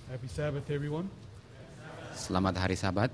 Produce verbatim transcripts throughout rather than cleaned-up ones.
Happy Sabbath, everyone. Selamat hari Sabat.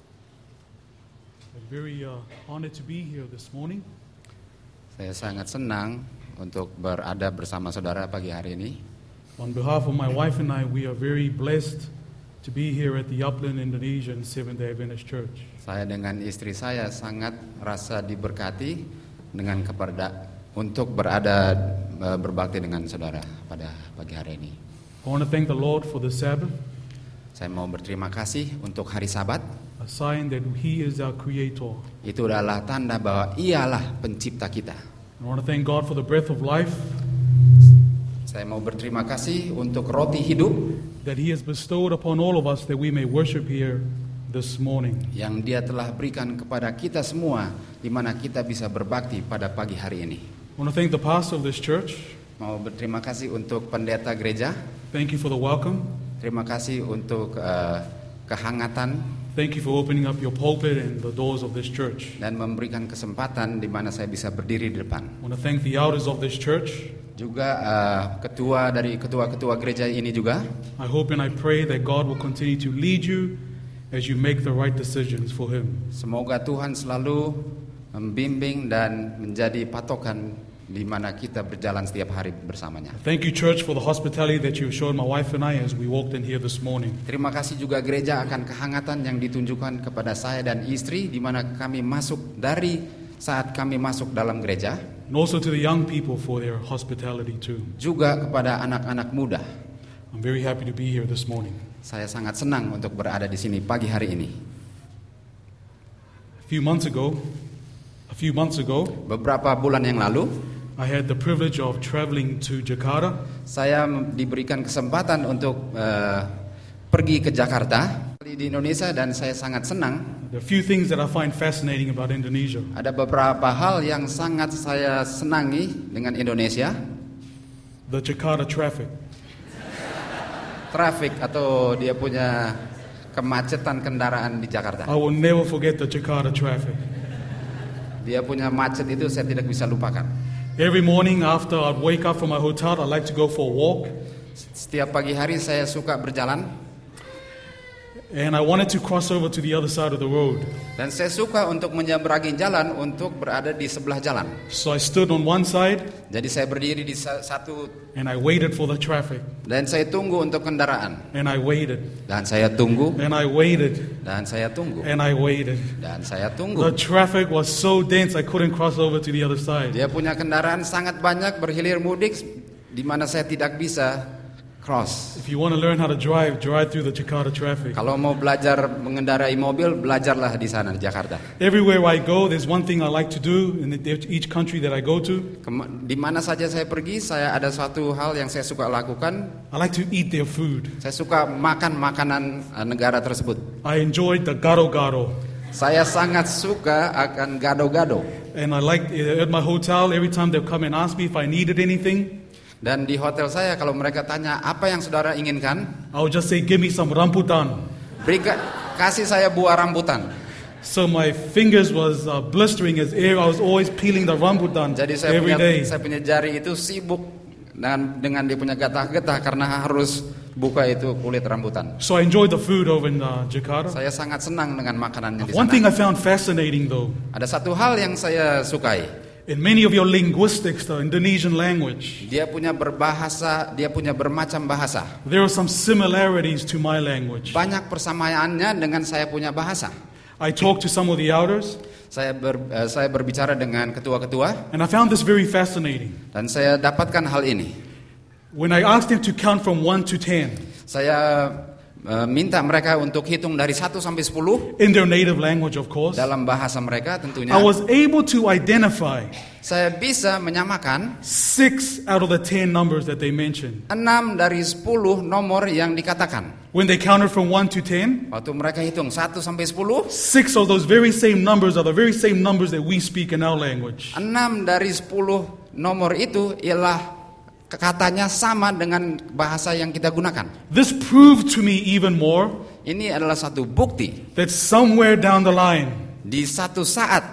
I'm very uh, honored to be here this morning. Saya sangat senang untuk berada bersama saudara pagi hari ini. On behalf of my wife and I, we are very blessed to be here at the Upland Indonesian Seventh-day Adventist Church. Saya dengan istri saya sangat rasa diberkati dengan kepada untuk berada uh, berbakti dengan saudara pada pagi hari ini. I want to thank the Lord for the Sabbath, Saya mau berterima kasih untuk hari Sabat. a sign that He is our Creator. Itu adalah tanda bahwa Ialah pencipta kita. I want to thank God for the breath of life Saya mau berterima kasih untuk roti hidup that He has bestowed upon all of us that we may worship here this morning. yang Dia telah berikan kepada kita semua, di mana kita bisa berbakti pada pagi hari ini. I want to thank the pastor of this church. Mau berterima kasih untuk pendeta gereja. Thank you for the welcome. Terima kasih untuk uh, kehangatan Thank you for opening up your pulpit and the doors of this church. dan memberikan kesempatan di mana saya bisa berdiri di depan. I want to thank the elders of this church. Juga uh, ketua dari ketua-ketua gereja ini juga. I hope and I pray that God will continue to lead you as you make the right decisions for Him. Semoga Tuhan selalu membimbing dan menjadi patokan di mana kita berjalan setiap hari bersamanya. Thank you, church, for the hospitality that you showed my wife and I as we walked in here this morning. Terima kasih juga gereja akan kehangatan yang ditunjukkan kepada saya dan istri di mana kami masuk dari saat kami masuk dalam gereja. And also to the young people for their hospitality too. Juga kepada anak-anak muda. I'm very happy to be here this morning. Saya sangat senang untuk berada di sini pagi hari ini. A few months ago, a few months ago, Beberapa bulan yang lalu, I had the privilege of traveling to Jakarta. saya diberikan kesempatan untuk uh, pergi ke Jakarta di Indonesia dan saya sangat senang. There are a few things that I find fascinating about Indonesia. Ada beberapa hal yang sangat saya senangi dengan Indonesia. The Jakarta traffic. Traffic atau dia punya kemacetan kendaraan di Jakarta. I will never forget the Jakarta traffic. Dia punya macet itu saya tidak bisa lupakan. Every morning after I'd wake up from my hotel, I'd like to go for a walk. Setiap pagi hari saya suka berjalan And I wanted to cross over to the other side of the road. dan saya suka untuk menyeberangi jalan untuk berada di sebelah jalan. So I stood on one side Jadi saya berdiri di sa- satu and I waited for the traffic. dan saya tunggu untuk kendaraan. And I waited. Dan saya tunggu And I waited. dan saya tunggu And I waited. dan saya The tunggu. traffic was so dense I couldn't cross over to the other side. Dia punya kendaraan sangat banyak berhilir mudik di mana saya tidak bisa cross. If you want to learn how to drive, drive through the Jakarta traffic. Kalau mau belajar mengendarai mobil, belajarlah di sana di Jakarta. Everywhere I go, there's one thing I like to do in each country that I go to. Kema- Di mana saja saya pergi, saya ada suatu hal yang saya suka lakukan. I like to eat their food. Saya suka makan makanan uh, negara tersebut. I enjoyed the gado-gado. Saya sangat suka akan gado-gado. And I like, at my hotel, every time they come and ask me if I needed anything, Dan di hotel saya kalau mereka tanya apa yang saudara inginkan, I would just say, give me some rambutan. berikan kasih saya buah rambutan. So my fingers was uh, blistering as air. I was always peeling the rambutan Jadi saya every punya day. saya punya jari itu sibuk dengan dengan dia punya getah-getah karena harus buka itu kulit rambutan. So I enjoyed the food over in uh, Jakarta. Saya sangat senang dengan makanannya di One thing I sana. found fascinating though, Ada satu hal yang saya sukai. in many of your linguistics, the Indonesian language, Dia punya berbahasa, dia punya bermacam bahasa. there are some similarities to my language. Banyak persamaannya dengan saya punya bahasa. I talked to some of the elders, Saya ber, eh, saya berbicara dengan ketua-ketua and I found this very fascinating. dan saya dapatkan hal ini. When I asked them to count from one to ten Saya eh, minta mereka untuk hitung dari satu sampai sepuluh in their native language, of course, dalam bahasa mereka tentunya. I was able to identify Saya bisa menyamakan six out of the ten numbers that they mentioned. enam dari sepuluh nomor yang dikatakan. When they counted from one to ten, Waktu mereka hitung satu sampai sepuluh, six of those very same numbers are the very same numbers that we speak in our language. enam dari sepuluh nomor itu ialah katanya sama dengan bahasa yang kita gunakan. This proved to me even more Ini adalah satu bukti. that somewhere down the line, Di satu saat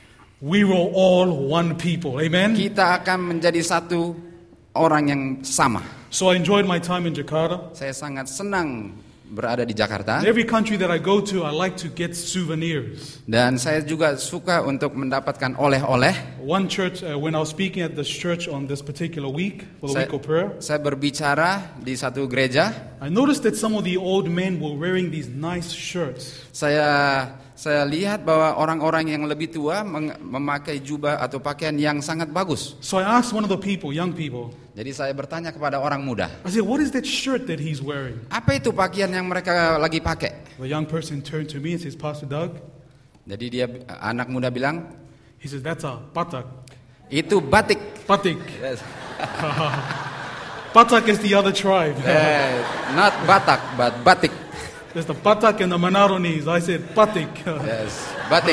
we were all one people. Amen? kita akan menjadi satu orang yang sama. So I enjoyed my time in Jakarta. Saya sangat senang berada di Jakarta. In every country that I go to, I like to get souvenirs. Dan saya juga suka untuk mendapatkan oleh-oleh. One church, uh, when I was speaking at this church on this particular week, for the Saya, week of prayer, saya berbicara di satu gereja. I noticed that some of the old men were wearing these nice shirts. Saya saya lihat bahwa orang-orang yang lebih tua meng- memakai jubah atau pakaian yang sangat bagus. So I asked one of the people, young people, Jadi saya bertanya kepada orang muda, I said, what is that shirt that he's wearing? apa itu pakaian yang mereka lagi pakai? The young person turned to me and says, Pastor Doug, Jadi dia anak muda bilang, he says, that's a patak. itu batik. Patik. Yes. Patak is the other tribe. Eh, not Batak, but batik. There's the Patak and the Manaronis. I said, Patik. Yes, batik.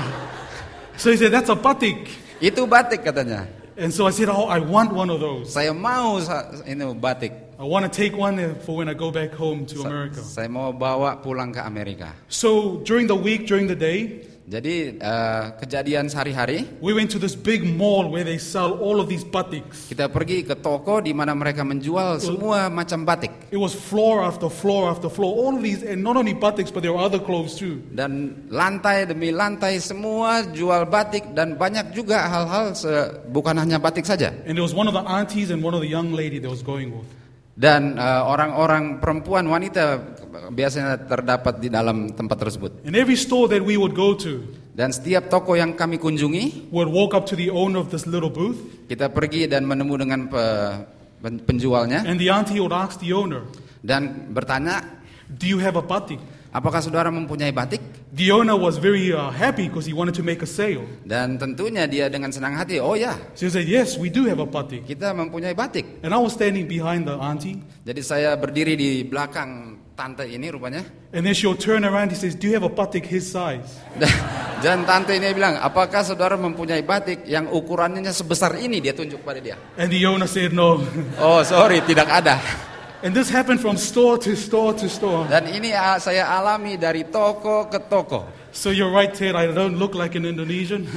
So he said, that's a Patik. Itu batik katanya. And so I said, oh, I want one of those. Saya mau sa- ini batik. I want to take one for when I go back home to Sa- America. Saya mau bawa pulang ke Amerika. So during the week, during the day, Jadi eh, kejadian sehari-hari, we went to this big mall where they sell all of these batiks. kita pergi ke toko di mana mereka menjual semua macam batik. It was floor after floor after floor. All of these, and not only batiks, but there were other clothes too. Dan lantai demi lantai semua jual batik dan banyak juga hal-hal se- bukan hanya batik saja. And there was one of the aunties and one of the young lady that was going with. Dan eh, orang-orang perempuan wanita biasanya terdapat di dalam tempat tersebut. And every store that we would go to, Dan setiap toko yang kami kunjungi, would walk up to the owner of this little booth, kita pergi dan menemu dengan pe- pen- penjualnya and the auntie would ask the owner, dan bertanya, do you have a batik? apakah saudara mempunyai batik? The owner was very uh, happy because he wanted to make a sale. Dan tentunya dia dengan senang hati, oh ya, So he said, yes, we do have a batik. kita mempunyai batik. And I was standing behind the auntie, Jadi saya berdiri di belakang tante ini rupanya. and then she'll turn around, he says, do you have a batik his size? Dan, dan tante ini bilang, apakah saudara mempunyai batik yang ukurannya sebesar ini? Dia tunjuk pada dia. And the owner said, no. Oh sorry, tidak ada. And this happened from store to store to store. Dan ini ah, saya alami dari toko ke toko. So you're right, Ted, I don't look like an Indonesian.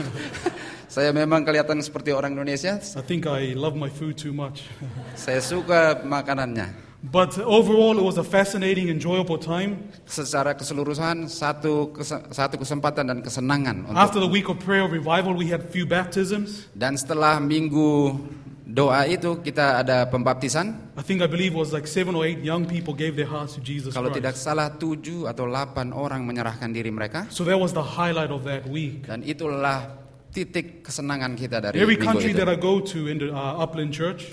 Saya memang kelihatan seperti orang Indonesia. I think I love my food too much. Saya suka makanannya. But overall, it was a fascinating, enjoyable time. Secara keseluruhan satu kes- satu kesempatan dan kesenangan. Untuk, After the week of prayer revival, we had few baptisms. dan setelah minggu doa itu kita ada pembaptisan. I think I believe it was like seven or eight young people gave their hearts to Jesus Kalau tidak Christ. salah tujuh atau delapan orang menyerahkan diri mereka. So that was the highlight of that week. Dan itulah titik kesenangan kita dari Every minggu country itu. that I go to in the uh, Upland Church,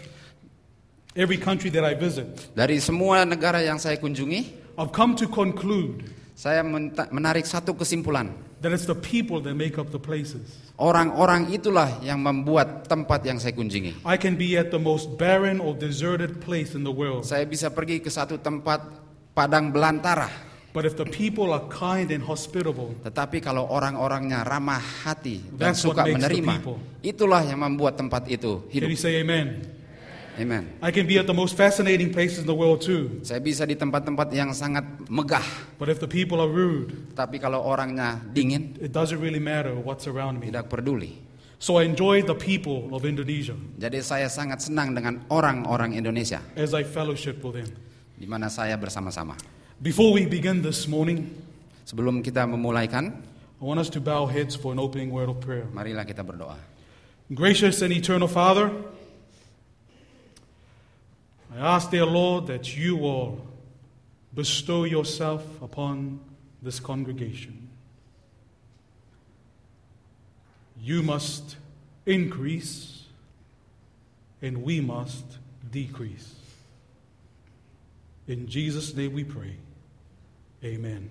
every country that I visit, Dari semua negara yang saya kunjungi, I've come to conclude saya menta- menarik satu kesimpulan. that it's the people that make up the places. Orang-orang itulah yang membuat tempat yang saya kunjungi. I can be at the most barren or deserted place in the world, Saya bisa pergi ke satu tempat padang belantara. but if the people are kind and hospitable, Tetapi kalau orang-orangnya ramah hati dan That's suka what makes the menerima, people. itulah yang membuat tempat itu can you hidup. say amen? Amen. I can be at the most fascinating places in the world too, Saya bisa di tempat-tempat yang sangat megah, but if the people are rude, tapi kalau orangnya dingin, it doesn't really matter what's around me. tidak peduli. So I enjoyed the people of Indonesia Jadi saya sangat senang dengan orang-orang Indonesia, as I fellowship with them. di mana saya bersama-sama. Before we begin this morning, Sebelum kita memulaikan, I want us to bow heads for an opening word of prayer. marilah kita berdoa. Gracious and eternal Father, I ask, dear Lord, that you will bestow yourself upon this congregation. You must increase, and we must decrease. In Jesus' name we pray. Amen.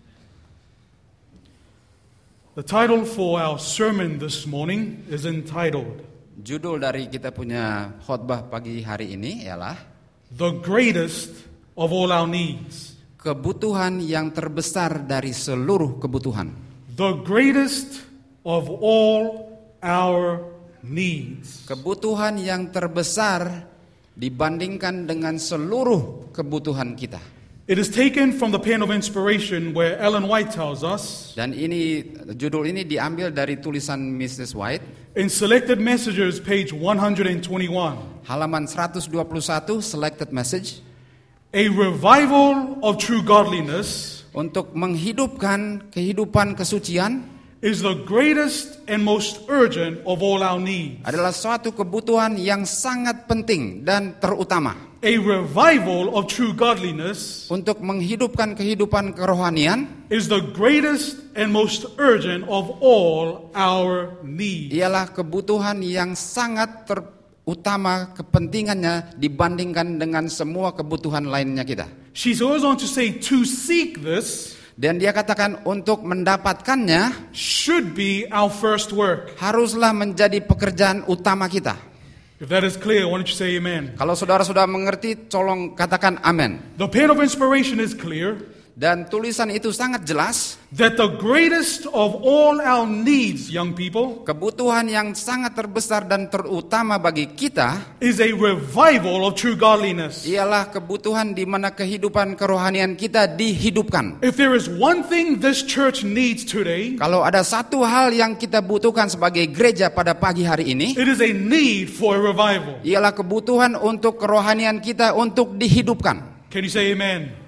The title for our sermon this morning is entitled, Judul dari kita punya khotbah pagi hari ini ialah The Greatest of All Our Needs. kebutuhan yang terbesar dari seluruh kebutuhan. The greatest of all our needs. Kebutuhan yang terbesar dibandingkan dengan seluruh kebutuhan kita. It is taken from the pen of inspiration where Ellen White tells us, Dan ini judul ini diambil dari tulisan missus White in Selected Messages, page one hundred twenty-one. halaman seratus dua puluh satu, selected message. A revival of true godliness Untuk menghidupkan kehidupan kesucian is the greatest and most urgent of all our needs. adalah suatu kebutuhan yang sangat penting dan terutama. A revival of true godliness Untuk menghidupkan kehidupan kerohanian is the greatest and most urgent of all our needs. ialah kebutuhan yang sangat terutama kepentingannya dibandingkan dengan semua kebutuhan lainnya kita. She goes on to say, to seek this Dan dia katakan untuk mendapatkannya should be our first work. haruslah menjadi pekerjaan utama kita. If that is clear, why don't you say amen? Kalau saudara sudah mengerti, tolong katakan amin. The pen of inspiration is clear Dan tulisan itu sangat jelas, that the greatest of all our needs, young people, kebutuhan yang sangat terbesar dan terutama bagi kita is a revival of true godliness. ialah kebutuhan di mana kehidupan kerohanian kita dihidupkan. If there is one thing this church needs today, Kalau ada satu hal yang kita butuhkan sebagai gereja pada pagi hari ini, it is a need for a revival. ialah kebutuhan untuk kerohanian kita untuk dihidupkan. Can you say amen?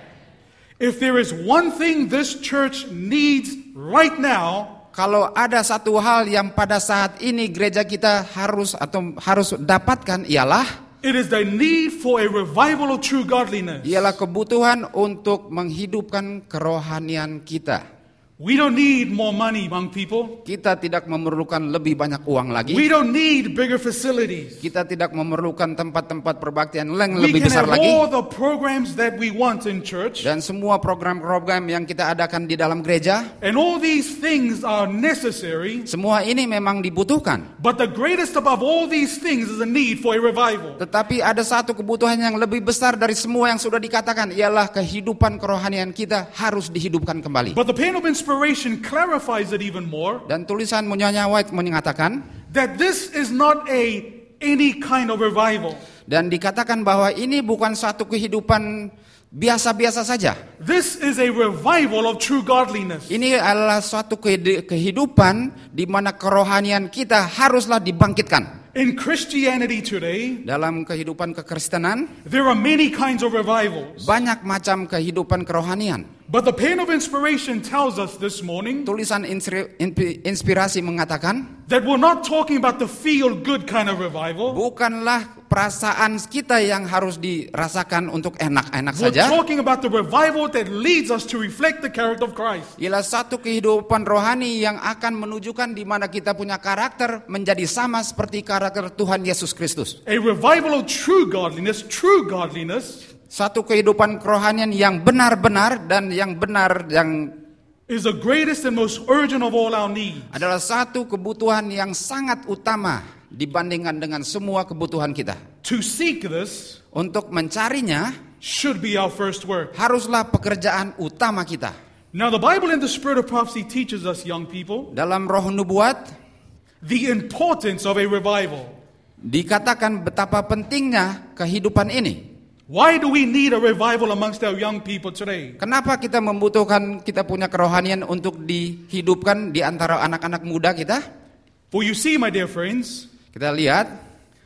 If there is one thing this church needs right now, Kalau ada satu hal yang pada saat ini gereja kita harus atau harus dapatkan ialah it is the need for a revival of true godliness. ialah kebutuhan untuk menghidupkan kerohanian kita. We don't need more money, young people. Kita tidak memerlukan lebih banyak uang lagi. We don't need bigger facilities. Kita tidak memerlukan tempat-tempat perbaktian yang We lebih can besar have lagi. all the programs that we want in church. Dan semua program-program yang kita adakan di dalam gereja, And all these things are necessary. semua ini memang dibutuhkan. But the greatest above all these things is a need for a revival. Tetapi ada satu kebutuhan yang lebih besar dari semua yang sudah dikatakan, ialah kehidupan kerohanian kita harus dihidupkan kembali. But the pen of inspiration clarifies it even more. Dan tulisan Nyonya White mengatakan, That this is not a any kind of revival. dan dikatakan bahwa ini bukan satu kehidupan biasa-biasa saja. This is a revival of true godliness. Ini adalah suatu kehid- kehidupan di mana kerohanian kita haruslah dibangkitkan. In Christianity today, Dalam kehidupan kekristenan, there are many kinds of revivals. banyak macam kehidupan kerohanian. But the pen of inspiration tells us this morning Tulisan insri- inpi- inspirasi mengatakan, that we're not talking about the feel-good kind of revival. bukanlah perasaan kita yang harus dirasakan untuk enak-enak We're saja. talking about the revival that leads us to reflect the character of Christ. Ialah satu kehidupan rohani yang akan menunjukkan di mana kita punya karakter menjadi sama seperti karakter Tuhan Yesus Kristus. A revival of true godliness, true godliness Satu kehidupan kerohanian yang benar-benar dan yang benar yang is the greatest and most urgent of all our needs. adalah satu kebutuhan yang sangat utama dibandingkan dengan semua kebutuhan kita. To seek this Untuk mencarinya should be our first work. haruslah pekerjaan utama kita. Now, the Bible in the spirit of prophecy teaches us, young people, Dalam roh nubuat the importance of a revival. dikatakan betapa pentingnya kehidupan ini. Why do we need a revival amongst our young people today? Kenapa kita membutuhkan kita punya kerohanian untuk dihidupkan di antara anak-anak muda kita? For you see, my dear friends, Kita lihat,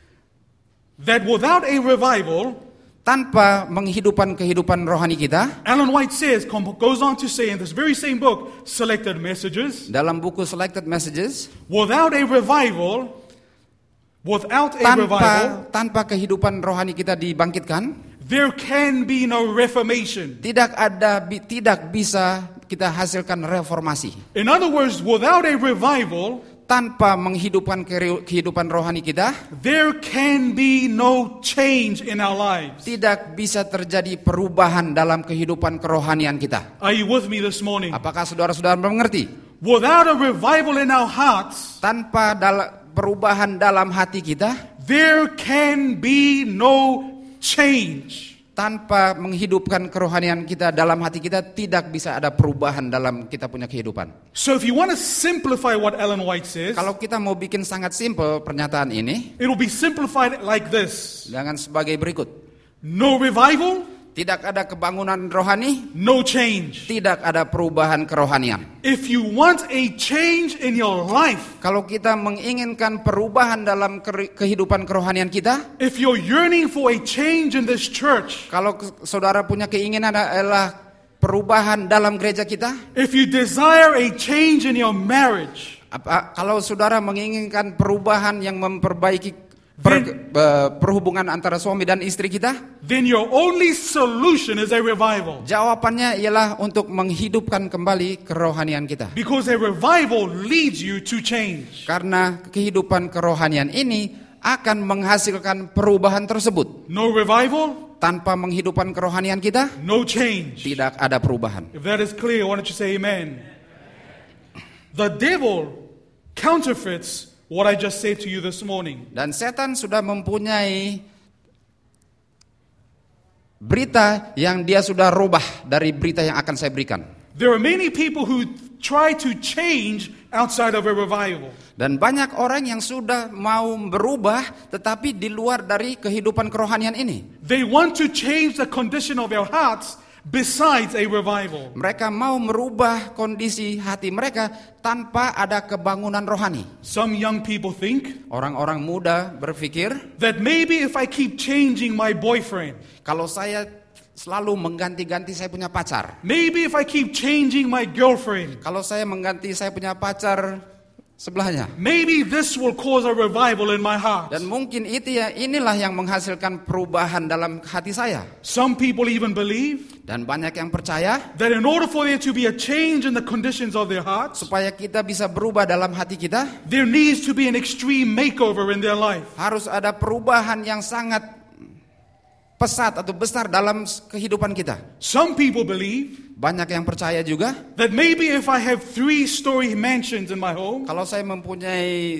that without a revival, tanpa menghidupkan kehidupan rohani kita, Ellen White says, goes on to say in this very same book, Selected Messages, dalam buku Selected Messages, without a revival, without a revival, tanpa tanpa kehidupan rohani kita dibangkitkan, there can be no reformation. tidak ada bi- tidak bisa kita hasilkan reformasi. In other words, without a revival, Tanpa menghidupkan keri- kehidupan rohani kita, there can be no change in our lives. tidak bisa terjadi perubahan dalam kehidupan kerohanian kita. Are you with me this morning? Apakah saudara-saudara mengerti? Without a revival in our hearts, Tanpa dal- perubahan dalam hati kita, there can be no change. tanpa menghidupkan kerohanian kita dalam hati kita, tidak bisa ada perubahan dalam kita punya kehidupan. So if you want to simplify what Ellen White says, Kalau kita mau bikin sangat simpel pernyataan ini, it will be simplified like this. dengan sebagai berikut. No revival, Tidak ada kebangunan rohani, no change. tidak ada perubahan kerohanian. If you want a change in your life, Kalau kita menginginkan perubahan dalam ke- kehidupan kerohanian kita, if you're yearning for a change in this church, kalau ke- saudara punya keinginan adalah perubahan dalam gereja kita, if you desire a change in your marriage, apa, kalau saudara menginginkan perubahan yang memperbaiki per, eh, perhubungan antara suami dan istri kita, then your only solution is a revival. jawabannya ialah untuk menghidupkan kembali kerohanian kita. Because a revival leads you to change. Karena kehidupan kerohanian ini akan menghasilkan perubahan tersebut. No revival, Tanpa menghidupkan kerohanian kita, no change. tidak ada perubahan. If that is clear, why don't you say amen? The devil counterfeits what I just said to you this morning. Dan setan sudah mempunyai berita yang dia sudah rubah dari berita yang akan saya berikan. There are many people who try to change outside of a revival. Dan banyak orang yang sudah mau berubah tetapi di luar dari kehidupan kerohanian ini. They want to change the condition of their hearts besides a revival. Mereka mau merubah kondisi hati mereka tanpa ada kebangunan rohani. Some young people think Orang-orang muda berpikir, that maybe if I keep changing my boyfriend, kalau saya selalu mengganti-ganti saya punya pacar, maybe if I keep changing my girlfriend, kalau saya mengganti saya punya pacar sebelahnya, maybe this will cause a revival in my heart. dan mungkin itu ya inilah yang menghasilkan perubahan dalam hati saya. Some people even believe Dan banyak yang percaya that in order for there to be a change in the conditions of their hearts, supaya kita bisa berubah dalam hati kita, there needs to be an extreme makeover in their life. harus ada perubahan yang sangat pesat atau besar dalam kehidupan kita. Some people believe Banyak yang percaya juga that maybe if I have three-story mansions in my home, kalau saya mempunyai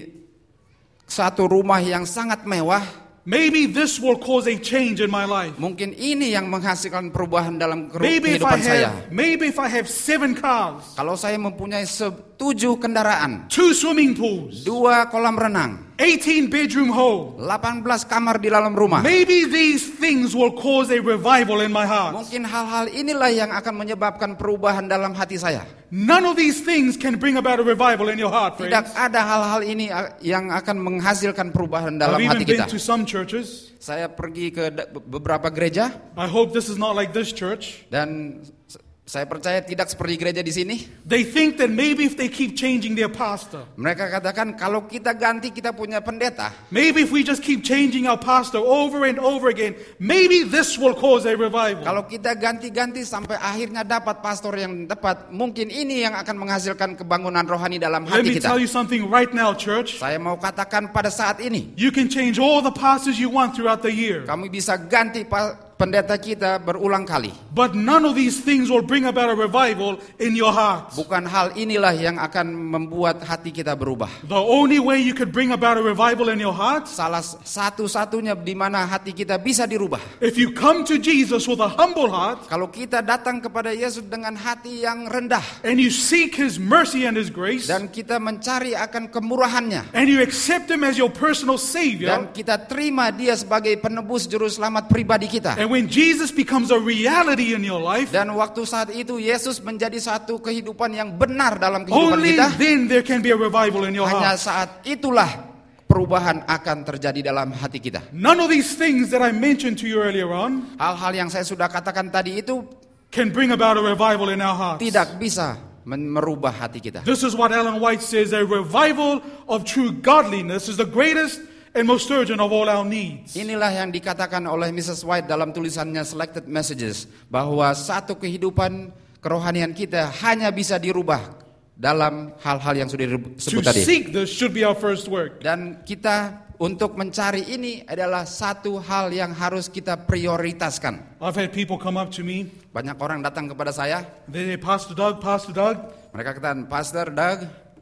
satu rumah yang sangat mewah, maybe this will cause a change in my life. mungkin ini yang menghasilkan perubahan dalam keru- Maybe if I kehidupan saya. have, maybe if I have seven cars, Kalau saya mempunyai se- tujuh kendaraan, two swimming pools, dua kolam renang, eighteen bedroom home, delapan belas kamar di dalam rumah, maybe these things will cause a revival in my heart. mungkin hal-hal inilah yang akan menyebabkan perubahan dalam hati saya. None of these things can bring about a revival in your heart, Tidak friends. ada hal-hal ini yang akan menghasilkan perubahan dalam I've hati even kita. been to some churches. Saya pergi ke da- beberapa gereja I hope this is not like this church. dan s- saya percaya tidak seperti gereja di sini. They think that maybe if they keep changing their pastor, Mereka katakan kalau kita ganti kita punya pendeta, maybe if we just keep changing our pastor over and over again, maybe this will cause a revival. kalau kita ganti-ganti sampai akhirnya dapat pastor yang tepat, mungkin ini yang akan menghasilkan kebangunan rohani dalam Let hati me tell kita. you something right now, church. Saya mau katakan pada saat ini, You can change all the pastors you want throughout the year, kami bisa ganti pa- pendeta kita berulang kali. but none of these things will bring about a revival in your heart. Bukan hal inilah yang akan membuat hati kita berubah. The only way you could bring about a revival in your heart, Salah satu-satunya di mana hati kita bisa dirubah, if you come to Jesus with a humble heart kalau kita datang kepada Yesus dengan hati yang rendah and you seek His mercy and His grace, dan kita mencari akan kemurahannya and you accept Him as your personal Savior, dan kita terima Dia sebagai penebus juru selamat pribadi kita. and when Jesus becomes a reality in your life, Dan waktu saat itu Yesus menjadi satu kehidupan yang benar dalam kehidupan only kita. then there can be a revival in your Hanya heart. saat itulah perubahan akan terjadi dalam hati kita. None of these things that I mentioned to you earlier on Hal-hal yang saya sudah katakan tadi itu can bring about a revival in our hearts. tidak bisa men- merubah hati kita. This is what Ellen White says, a revival of true godliness is the greatest and most urgent of all our needs. Inilah yang dikatakan oleh missus White dalam tulisannya Selected Messages, bahwa satu kehidupan kerohanian kita hanya bisa dirubah dalam hal-hal yang sudah disebut To tadi. seek this should be our first work. Dan kita untuk mencari ini adalah satu hal yang harus kita prioritaskan. I've had people come up to me, Banyak orang datang kepada saya, they say, Pastor Doug, Pastor Doug, mereka katakan, Pastor Doug,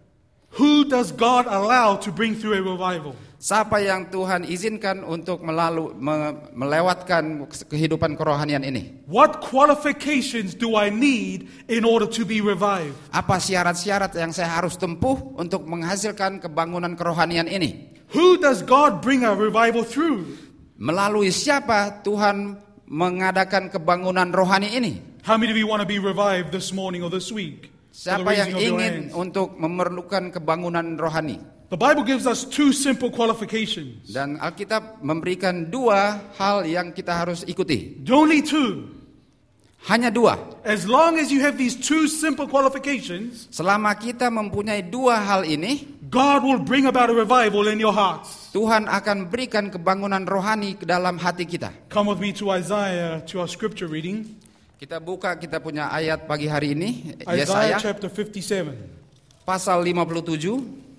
who does God allow to bring through a revival? siapa yang Tuhan izinkan untuk melalu, me- melewatkan kehidupan kerohanian ini? What qualifications do I need in order to be revived? Apa syarat-syarat yang saya harus tempuh untuk menghasilkan kebangunan kerohanian ini? Who does God bring a revival through? Melalui siapa Tuhan mengadakan kebangunan rohani ini? How many of you want to be revived this morning or this week? For the Siapa yang raising of your ingin hands. untuk memerlukan kebangunan rohani? The Bible gives us two simple qualifications. Dan Alkitab memberikan dua hal yang kita harus ikuti. Only two. Hanya dua. As long as you have these two simple qualifications, Selama kita mempunyai dua hal ini, God will bring about a revival in your hearts. Tuhan akan berikan kebangunan rohani ke dalam hati kita. Come with me to Isaiah, to our scripture reading. Kita buka kita punya ayat pagi hari ini, Isaiah Yesaya chapter fifty-seven. pasal lima puluh tujuh.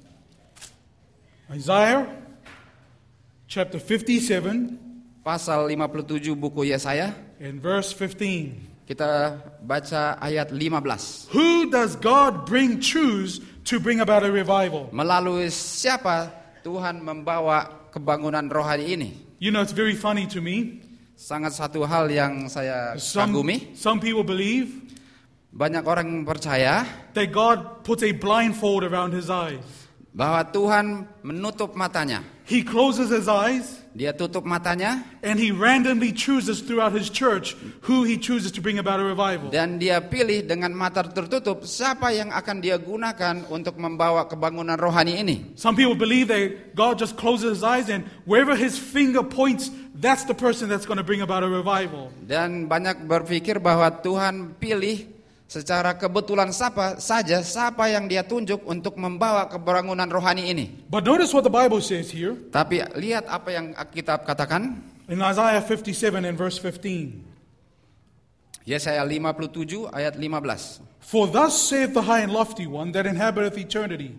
Isaiah chapter fifty-seven Pasal lima puluh tujuh buku Yesaya. and verse fifteen. Kita baca ayat lima belas. Who does God bring choose to bring about a revival? Melalui siapa Tuhan membawa kebangunan rohani ini? You know, it's very funny to me. Sangat satu hal yang saya Some, kagumi. some people believe Banyak orang percaya that God puts a blindfold around his eyes. bahwa Tuhan menutup matanya. He closes his eyes Dia tutup matanya and he randomly chooses throughout his church who he chooses to bring about a revival. dan dia pilih dengan mata tertutup siapa yang akan dia gunakan untuk membawa kebangunan rohani ini. Some people believe that God just closes his eyes and wherever his finger points, that's the person that's going to bring about a revival. Dan banyak berpikir bahwa Tuhan pilih secara kebetulan siapa saja siapa yang dia tunjuk untuk membawa kebangunan rohani ini. But notice what the Bible says here Tapi lihat apa yang Alkitab katakan. in Isaiah fifty-seven and verse fifteen. Yesaya lima puluh tujuh ayat lima belas. For thus saith the high and lofty one that inhabiteth eternity.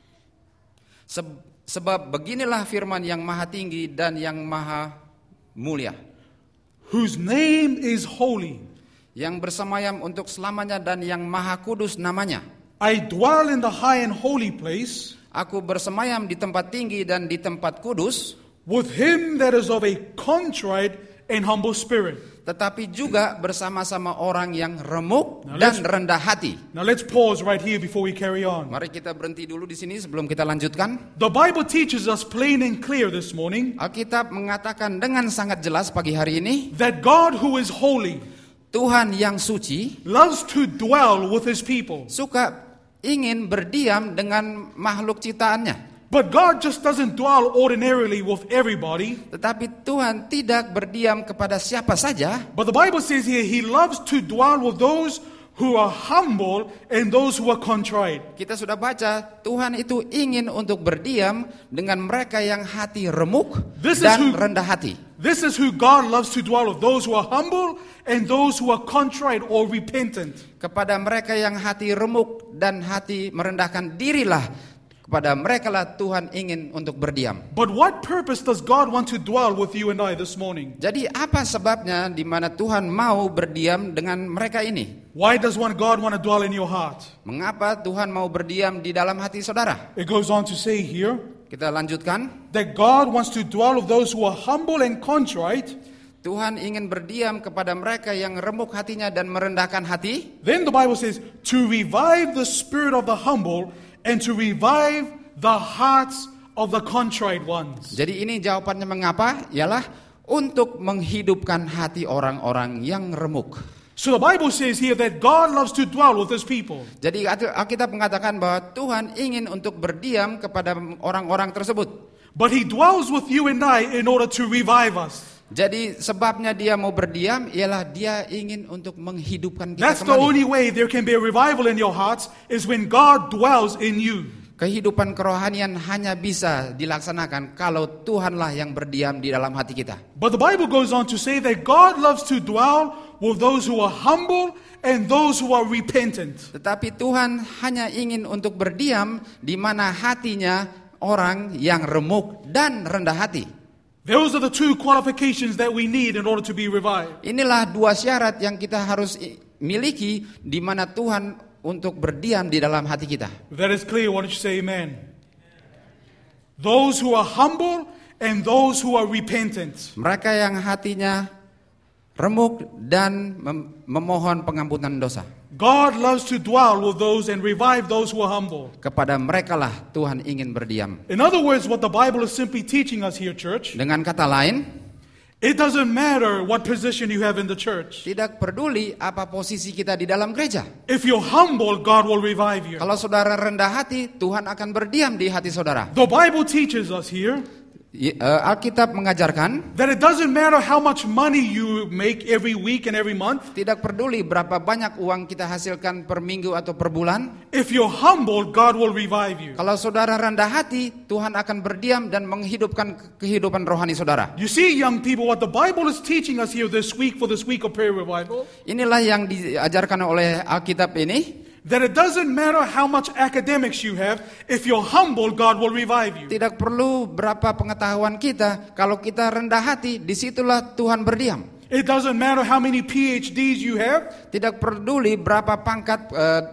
Se- sebab beginilah firman yang maha tinggi dan yang maha mulia, Whose name is holy. yang bersemayam untuk selamanya dan yang maha kudus namanya. I dwell in the high and holy place Aku bersemayam di tempat tinggi dan di tempat kudus, with him that is of a contrite and humble spirit. tetapi juga bersama-sama orang yang remuk Now dan let's- rendah hati. Now let's pause right here before we carry on. Mari kita berhenti dulu di sini sebelum kita lanjutkan. The Bible teaches us plain and clear this morning Alkitab mengatakan dengan sangat jelas pagi hari ini, that God who is holy Tuhan yang suci loves to dwell with his people. suka ingin berdiam dengan makhluk ciptaannya. But God just doesn't dwell ordinarily with everybody. Tetapi Tuhan tidak berdiam kepada siapa saja. But the Bible says here he loves to dwell with those who are humble and those who are contrite. Kita sudah baca, Tuhan itu ingin untuk berdiam dengan mereka yang hati remuk This is dan who- rendah hati. This is who God loves to dwell with, those who are humble and those who are contrite or repentant. Kepada mereka yang hati remuk dan hati merendahkan dirilah, kepada mereka lah Tuhan ingin untuk berdiam. But what purpose does God want to dwell with you and I this morning? Jadi apa sebabnya di mana Tuhan mau berdiam dengan mereka ini? Why does one God want to dwell in your heart? Mengapa Tuhan mau berdiam di dalam hati saudara? It goes on to say here Kita lanjutkan. that God wants to dwell with those who are humble and contrite. Tuhan ingin berdiam kepada mereka yang remuk hatinya dan merendahkan hati. Then the Bible says to revive the spirit of the humble and to revive the hearts of the contrite ones. Jadi ini jawabannya mengapa? Ialah untuk menghidupkan hati orang-orang yang remuk. So the Bible says here that God loves to dwell with his people. Jadi Alkitab mengatakan bahwa Tuhan ingin untuk berdiam kepada orang-orang tersebut. But he dwells with you and I in order to revive us. Jadi sebabnya dia mau berdiam ialah dia ingin untuk menghidupkan kita That's the kembali. only way there can be a revival in your hearts is when God dwells in you. Kehidupan kerohanian hanya bisa dilaksanakan kalau Tuhanlah yang berdiam di dalam hati kita. But the Bible goes on to say that God loves to dwell with those who are humble and those who are repentant. Tetapi Tuhan hanya ingin untuk berdiam di mana hatinya orang yang remuk dan rendah hati. Those are the two qualifications that we need in order to be revived. Inilah dua syarat yang kita harus miliki di mana Tuhan untuk berdiam di dalam hati kita. If that is clear, why don't you say amen? Those who are humble and those who are repentant. Mereka yang hatinya remuk dan mem- memohon pengampunan dosa. God loves to dwell with those and revive those who are humble. Kepada merekalah Tuhan ingin berdiam. In other words, what the Bible is simply teaching us here, church, Dengan kata lain, It doesn't matter what position you have in the church. Tidak peduli apa posisi kita di dalam gereja. If you're humble, God will revive you. Kalau saudara rendah hati, Tuhan akan berdiam di hati saudara. The Bible teaches us here Alkitab mengajarkan that it doesn't matter how much money you make every week and every month. Tidak peduli berapa banyak uang kita hasilkan per minggu atau per bulan. If you're humble, God will revive you. Kalau saudara rendah hati, Tuhan akan berdiam dan menghidupkan kehidupan rohani saudara. You see, young people, what the Bible is teaching us here this week for this week of prayer revival. Inilah yang diajarkan oleh Alkitab ini. That it doesn't matter how much academics you have, if you're humble, God will revive you. Tidak perlu berapa pengetahuan kita, kalau kita rendah hati, disitulah Tuhan berdiam. It doesn't matter how many P H Ds you have. Tidak peduli berapa pangkat uh,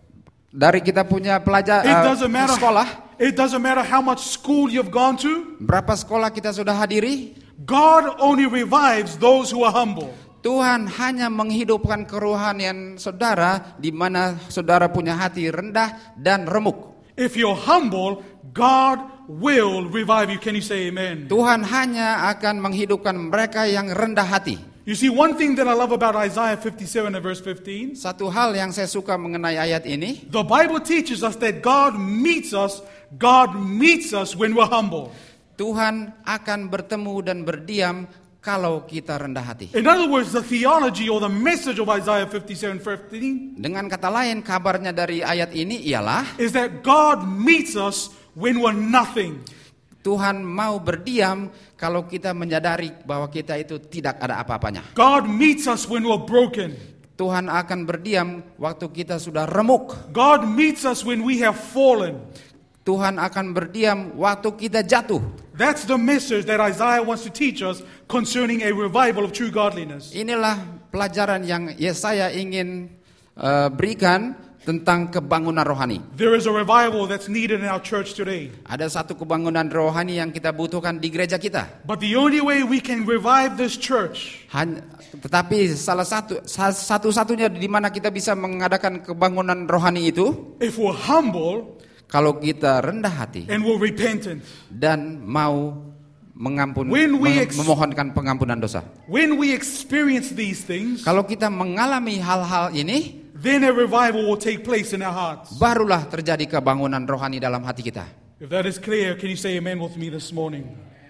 dari kita punya pelajar It uh, doesn't matter. sekolah. It doesn't matter how much school you've gone to. Berapa sekolah kita sudah hadiri. God only revives those who are humble. Tuhan hanya menghidupkan kerohanian saudara di mana saudara punya hati rendah dan remuk. If you're humble, God will revive you. Can you say amen? Tuhan hanya akan menghidupkan mereka yang rendah hati. You see, one thing that I love about Isaiah fifty-seven and verse fifteen. Satu hal yang saya suka mengenai ayat ini. The Bible teaches us that God meets us. God meets us when we're humble. Tuhan akan bertemu dan berdiam kalau kita rendah hati. In other words, the theology or the message of Isaiah fifty-seven fifteen. Dengan kata lain, kabarnya dari ayat ini ialah is that God meets us when we're nothing. Tuhan mau berdiam kalau kita menyadari bahwa kita itu tidak ada apa-apanya. God meets us when we're broken. Tuhan akan berdiam waktu kita sudah remuk. God meets us when we have fallen. Tuhan akan berdiam waktu kita jatuh. That's the message that Isaiah wants to teach us concerning a revival of true godliness. Inilah pelajaran yang Yesaya ingin uh, berikan tentang kebangunan rohani. There is a revival that's needed in our church today. Ada satu kebangunan rohani yang kita butuhkan di gereja kita. But the only way we can revive this church, Hanya, tetapi salah satu satu-satunya di mana kita bisa mengadakan kebangunan rohani itu, if we're humble, kalau kita rendah hati and we're repentant. Dan mau mengampun, When we ex- memohonkan pengampunan dosa. When we experience these things, Kalau kita mengalami hal-hal ini, then a revival will take place in our hearts. barulah terjadi kebangunan rohani dalam hati kita. If that is clear, can you say amen with me this morning?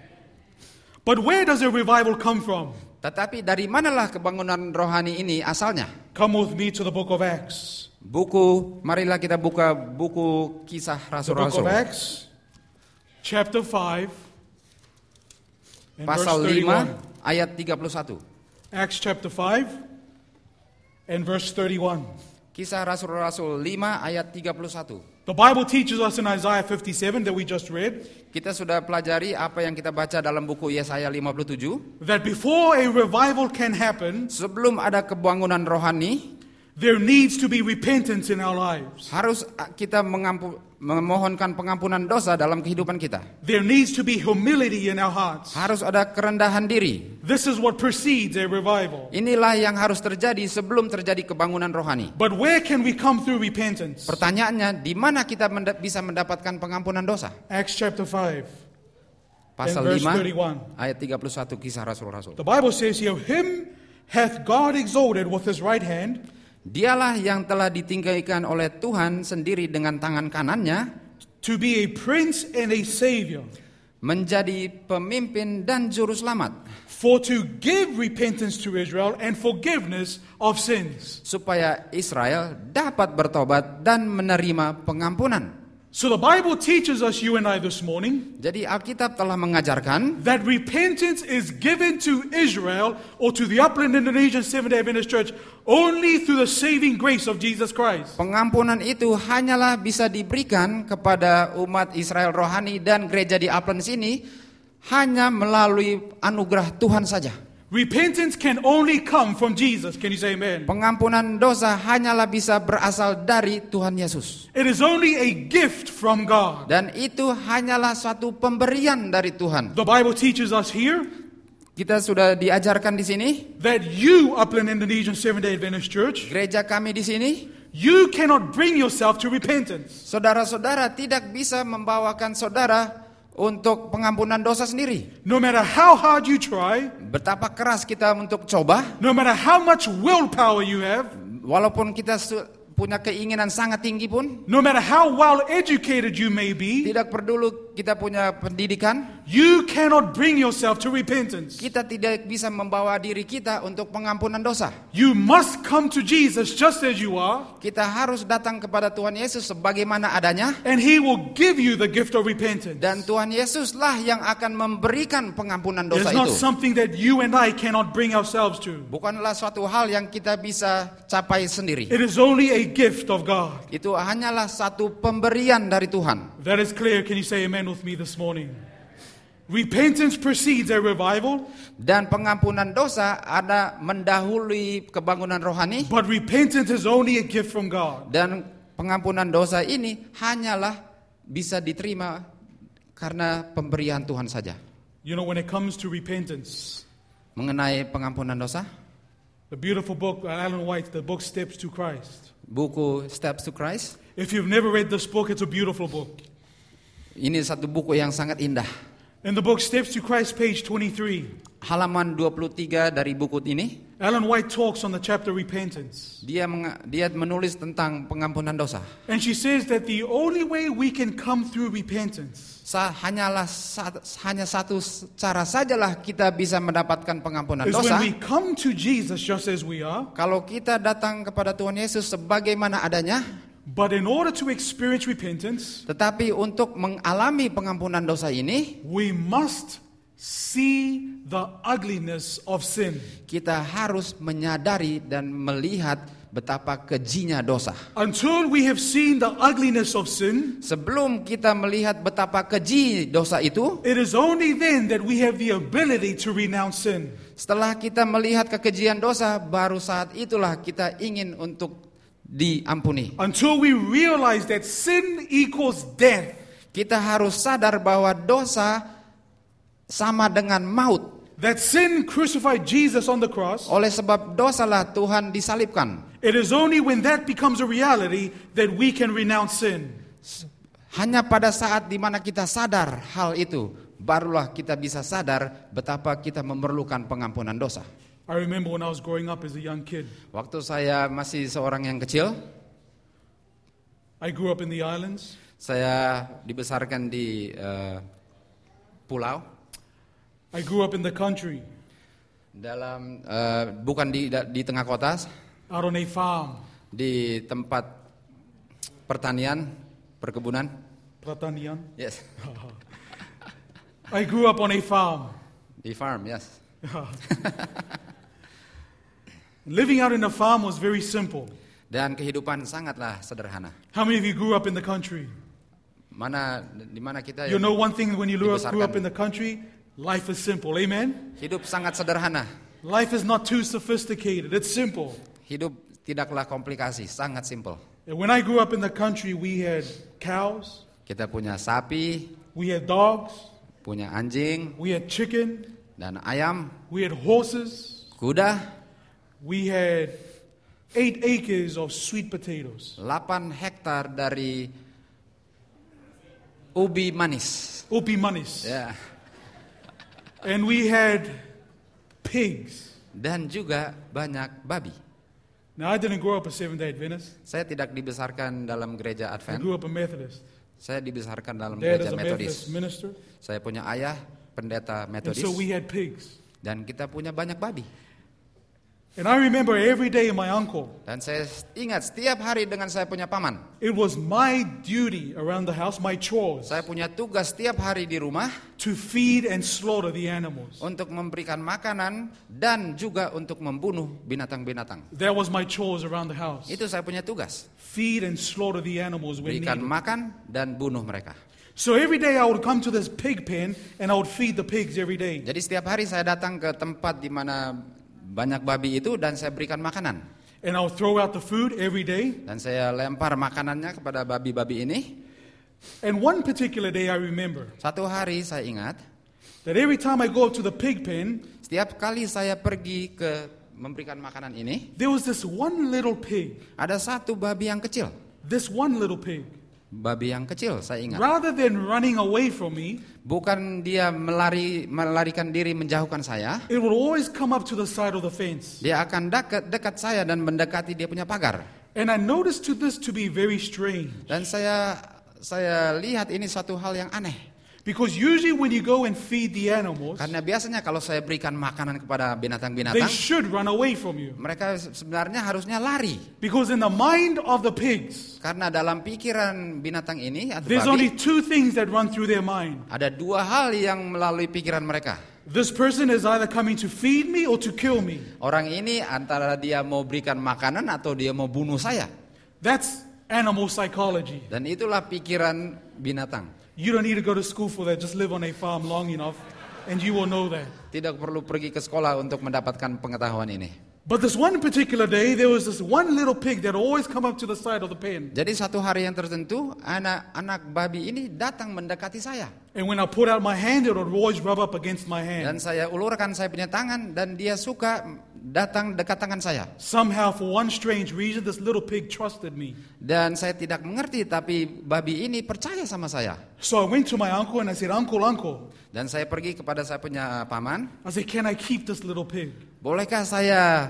But where does a revival come from? Tetapi dari manalah kebangunan rohani ini asalnya? Come with me to the book of Acts. Buku, marilah kita buka buku Kisah The book of Rasul-Rasul. Acts, chapter five, and Pasal verse lima thirty-one. ayat tiga puluh satu. Acts chapter five, and verse thirty-one. Kisah Rasul-Rasul lima ayat tiga puluh satu. The Bible teaches us in Isaiah fifty-seven that we just read, Kita sudah pelajari apa yang kita baca dalam buku Yesaya lima puluh tujuh. that before a revival can happen, Sebelum ada kebangunan rohani, there needs to be repentance in our lives. harus kita mengampu, memohonkan pengampunan dosa dalam kehidupan kita. There needs to be humility in our hearts. Harus ada kerendahan diri. This is what precedes a revival. Inilah yang harus terjadi sebelum terjadi kebangunan rohani. But where can we come through repentance? Pertanyaannya, di mana kita menda- bisa mendapatkan pengampunan dosa? Acts chapter five, Pasal and verse lima thirty-one. ayat tiga puluh satu Kisah Rasul-Rasul. The Bible says here, him hath God exalted with his right hand, Dialah yang telah ditinggikan oleh Tuhan sendiri dengan tangan kanannya, to be a prince and a savior, menjadi pemimpin dan juru selamat, for to give repentance to Israel and forgiveness of sins. supaya Israel dapat bertobat dan menerima pengampunan. So the Bible teaches us, you and I this morning, Jadi Alkitab telah mengajarkan that repentance is given to Israel or to the Upland Indonesian Seventh-day Adventist Church only through the saving grace of Jesus Christ. pengampunan itu hanyalah bisa diberikan kepada umat Israel rohani dan gereja di Upland sini hanya melalui anugerah Tuhan saja. Repentance can only come from Jesus. Can you say amen? Pengampunan dosa hanyalah bisa berasal dari Tuhan Yesus. It is only a gift from God. Dan itu hanyalah suatu pemberian dari Tuhan. The Bible teaches us here Kita sudah diajarkan di sini, that you, Upland Indonesian Seventh-day Adventist Church, gereja kami di sini, you cannot bring yourself to repentance. saudara-saudara tidak bisa membawakan saudara untuk pengampunan dosa sendiri. No matter how hard you try, Betapa keras kita untuk coba, no matter how much willpower you have, walaupun kita su- punya keinginan sangat tinggi pun, no matter how well educated you may be, tidak peduli kita punya pendidikan, you cannot bring yourself to repentance. kita tidak bisa membawa diri kita untuk pengampunan dosa. You must come to Jesus just as you are, Kita harus datang kepada Tuhan Yesus sebagaimana adanya, and He will give you the gift of repentance. dan Tuhan Yesuslah yang akan memberikan pengampunan It's dosa not itu. something that you and I cannot bring ourselves to. Bukanlah suatu hal yang kita bisa capai sendiri. It is only a gift of God. Itu hanyalah satu pemberian dari Tuhan. That is clear. Can you say amen with me this morning? Repentance precedes a revival, Dan pengampunan dosa ada mendahului kebangunan rohani. but repentance is only a gift from God. Dan pengampunan dosa ini hanyalah bisa diterima karena pemberian Tuhan saja. You know, when it comes to repentance, Mengenai pengampunan dosa, the beautiful book, Alan White, the book Steps to Christ. buku Steps to Christ, If you've never read this book, it's a beautiful book. ini satu buku yang sangat indah. In the book Steps to Christ, page twenty-three, Halaman dua puluh tiga dari buku ini, Ellen White talks on the chapter repentance. dia meng- dia menulis tentang pengampunan dosa. And she says that the only way we can come through repentance Sa- hanyalah sa- hanya satu s- cara sajalah kita bisa mendapatkan pengampunan is dosa. when we come to Jesus just as we are. Kalau kita datang kepada Tuhan Yesus sebagaimana adanya, But in order to experience repentance, tetapi untuk mengalami pengampunan dosa ini, we must see the ugliness of sin. kita harus menyadari dan melihat betapa kejinya dosa. Until we have seen the ugliness of sin, Sebelum kita melihat betapa keji dosa itu, it is only then that we have the ability to renounce sin. setelah kita melihat kekejian dosa, baru saat itulah kita ingin untuk diampuni. Until we realize that sin equals death. Kita harus sadar bahwa dosa sama dengan maut. That sin crucified Jesus on the cross. Oleh sebab dosalah Tuhan disalibkan. It is only when that becomes a reality that we can renounce sin. Hanya pada saat dimana kita sadar hal itu, barulah kita bisa sadar betapa kita memerlukan pengampunan dosa. I remember when I was growing up as a young kid. Waktu saya masih seorang yang kecil, I grew up in the islands. saya dibesarkan di uh, pulau. I grew up in the country, Dalam uh, bukan di di tengah kota, out on a farm, di tempat pertanian, perkebunan. Pratanian. Yes. I grew up on a farm. Di farm, yes. Living out in a farm was very simple. Dan kehidupan sangatlah sederhana. How many of you grew up in the country? Mana di mana kita You know one thing, when you grew up, grew up dibesarkan. in the country, life is simple. Amen? Hidup sangat sederhana. Life is not too sophisticated. It's simple. Hidup tidaklah komplikasi, sangat simple. And when I grew up in the country, we had cows, Kita punya sapi, we had dogs, punya anjing we had chicken, dan ayam, we had horses, kuda, we had eight acres of sweet potatoes. delapan hektar dari ubi manis. Upi manis. Ya. And we had pigs. Dan juga banyak babi. Now, I didn't grow up a Seventh-day Adventist. Saya tidak dibesarkan dalam gereja I Advent. grew up a Methodist. Saya dibesarkan dalam Dad gereja is a Methodist Metodis. minister. Saya punya ayah pendeta And Metodis. so we had pigs. Dan kita punya banyak babi. And I remember every day my uncle, Dan saya ingat setiap hari dengan saya punya paman. it was my duty around the house, my chores, Saya punya tugas setiap hari di rumah to feed and slaughter the animals. untuk memberikan makanan dan juga untuk membunuh binatang-binatang. That was my chores around the house. Itu saya punya tugas. Feed and slaughter the animals when Berikan needed. makan dan bunuh mereka. So every day I would come to this pig pen and I would feed the pigs every day. Jadi setiap hari saya datang ke tempat di mana banyak babi itu dan saya berikan makanan. And I would throw out the food every day. Dan saya lempar makanannya kepada babi-babi ini. And one particular day I remember Satu hari saya ingat, that every time I go up to the pig pen, setiap kali saya pergi ke memberikan makanan ini, there was this one little pig. ada satu babi yang kecil. This one little pig. babi yang kecil, saya ingat. Rather than running away from me, Bukan dia melari melarikan diri menjauhkan saya. it would always come up to the side of the fence. Dia akan dekat dekat saya dan mendekati dia punya pagar. And I noticed to this to be very strange. Dan saya saya lihat ini suatu hal yang aneh. Because usually when you go and feed the animals, Karena biasanya kalau saya berikan makanan kepada they binatang-binatang, should run away from you. mereka sebenarnya harusnya lari. Because in the mind of the pigs, Karena dalam pikiran binatang ini atau there's only babi, two things that run through their mind. ada dua hal yang melalui pikiran mereka. This person is either coming to feed me or to kill me. Orang ini antara dia mau berikan makanan atau dia mau bunuh saya. That's animal psychology. Dan itulah pikiran binatang. You don't need to go to school for that. Just live on a farm long enough and you will know that. Tidak perlu pergi ke sekolah untuk mendapatkan pengetahuan ini. But this one particular day, there was this one little pig that always come up to the side of the pen. Jadi satu hari yang tertentu, anak-anak babi ini datang mendekati saya. And when I put out my hand, it would always rub up against my Dan hand. saya ulurkan saya punya tangan dan dia suka datang dekat tangan saya. Somehow, for one strange reason, this little pig trusted me. Dan saya tidak mengerti, tapi babi ini percaya sama saya. So I went to my uncle and I said, Uncle, uncle. Dan saya pergi kepada saya punya paman. I said, can I keep this little pig? Bolehkah saya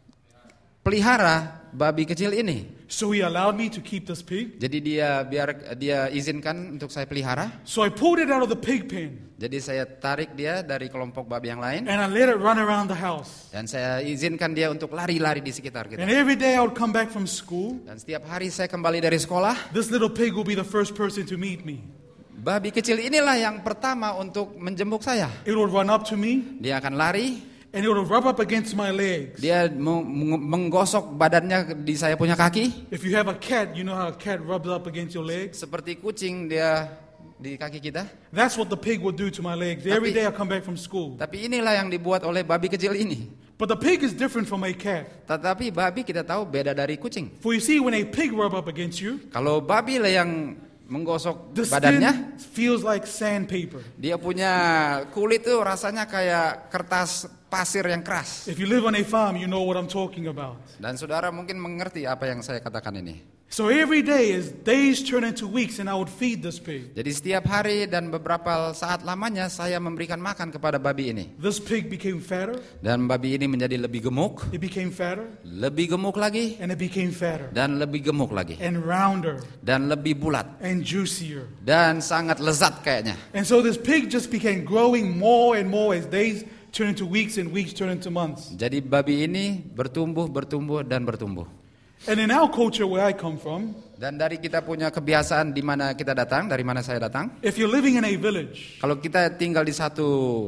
pelihara babi kecil ini? So he allowed me to keep this pig. Jadi dia biar dia izinkan untuk saya pelihara. So I pulled it out of the pig pen Jadi saya tarik dia dari kelompok babi yang lain. and I let it run around the house. Dan saya izinkan dia untuk lari-lari di sekitar And kita. every day I would come back from school. Dan setiap hari saya kembali dari sekolah, This little pig will be the first person to meet me. babi kecil inilah yang pertama untuk menjemput saya. It would run up to me Dia akan lari, and it would rub up against my legs. dia meng- meng- menggosok badannya di saya punya kaki. If you have a cat, you know how a cat rubs up against your legs? Seperti kucing dia di kaki kita. That's what the pig would do to my legs. Every day I come back from school. Tapi inilah yang dibuat oleh babi kecil ini. But the pig is different from a cat. Tetapi babi kita tahu beda dari kucing. For you see, when a pig rub up against you, Kalau babi lah yang menggosok the badannya, skin feels like sandpaper. dia punya kulit tuh rasanya kayak kertas pasir yang keras. If you live on a farm, you know what I'm talking about. Dan saudara mungkin mengerti apa yang saya katakan ini. So every day, as days turn into weeks, and I would feed this pig. Jadi setiap hari dan beberapa saat lamanya saya memberikan makan kepada babi ini. This pig became fatter, Dan babi ini menjadi lebih gemuk, it became fatter, lebih gemuk lagi, and it became fatter, dan lebih gemuk lagi. and rounder, Dan lebih bulat, and juicier. dan sangat lezat kayaknya. And so this pig just began growing more and more as days turn into weeks and weeks turn into months. Jadi babi ini bertumbuh, bertumbuh, dan bertumbuh. And in our culture where I come from, Dan dari kita punya kebiasaan di mana kita datang, dari mana saya datang. if you're living in a village Kalau kita tinggal di satu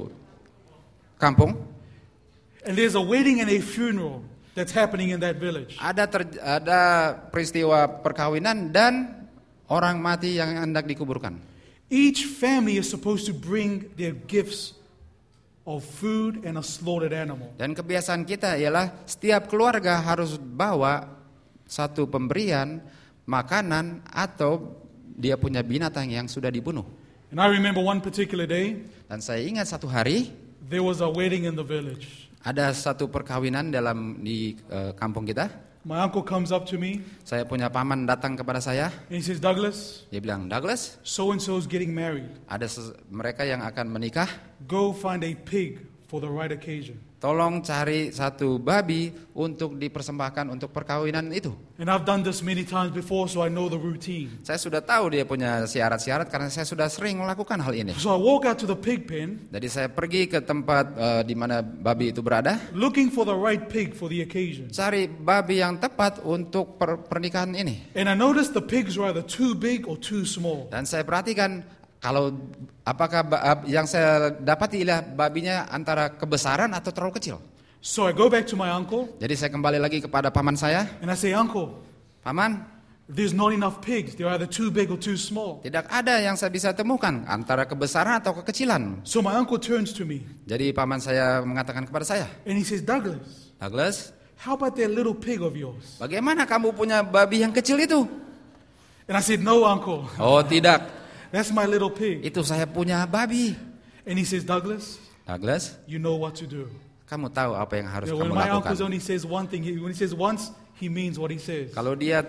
kampung, and there's a wedding and a funeral that's happening in that village, ada ter, ada peristiwa perkawinan dan orang mati yang hendak dikuburkan. each family is supposed to bring their gifts of food and a slaughtered animal. Dan kebiasaan kita ialah setiap keluarga harus bawa satu pemberian makanan atau dia punya binatang yang sudah dibunuh. And I remember one particular day, Dan saya ingat satu hari there was a wedding in the village. ada satu perkawinan dalam di eh, kampung kita. My uncle comes up to me Saya punya paman datang kepada saya. and he says, Douglas, Dia bilang, Douglas, so and so's getting married. ada ses- mereka yang akan menikah. Go find a pig for the right occasion. Tolong cari satu babi untuk dipersembahkan untuk perkawinan itu. And I've done this many times before, so I know the routine. Saya sudah tahu dia punya syarat-syarat karena saya sudah sering melakukan hal ini. So I walk out to the pig pen Jadi saya pergi ke tempat eh, di mana babi itu berada, looking for the right pig for the occasion. cari babi yang tepat untuk per- pernikahan ini. And I noticed the pigs were either too big or too small. Dan saya perhatikan kalau apakah ba- ab- yang saya dapati ialah babinya antara kebesaran atau terlalu kecil. So I go back to my uncle Jadi saya kembali lagi kepada paman saya. and I say, Uncle, Paman, there's not enough pigs. They're either too big or too small. tidak ada yang saya bisa temukan antara kebesaran atau kekecilan. So my uncle turns to me Jadi paman saya mengatakan kepada saya, and he says, Douglas, Douglas, how about that little pig of yours? bagaimana kamu punya babi yang kecil itu? And I said, no, uncle, Oh tidak, that's my little pig. itu saya punya babi. And he says, Douglas, Douglas, you know what to do. kamu tahu apa yang harus You know, kamu when my lakukan. uncle only says one thing, he, when he says once, he means what he says. Kalau dia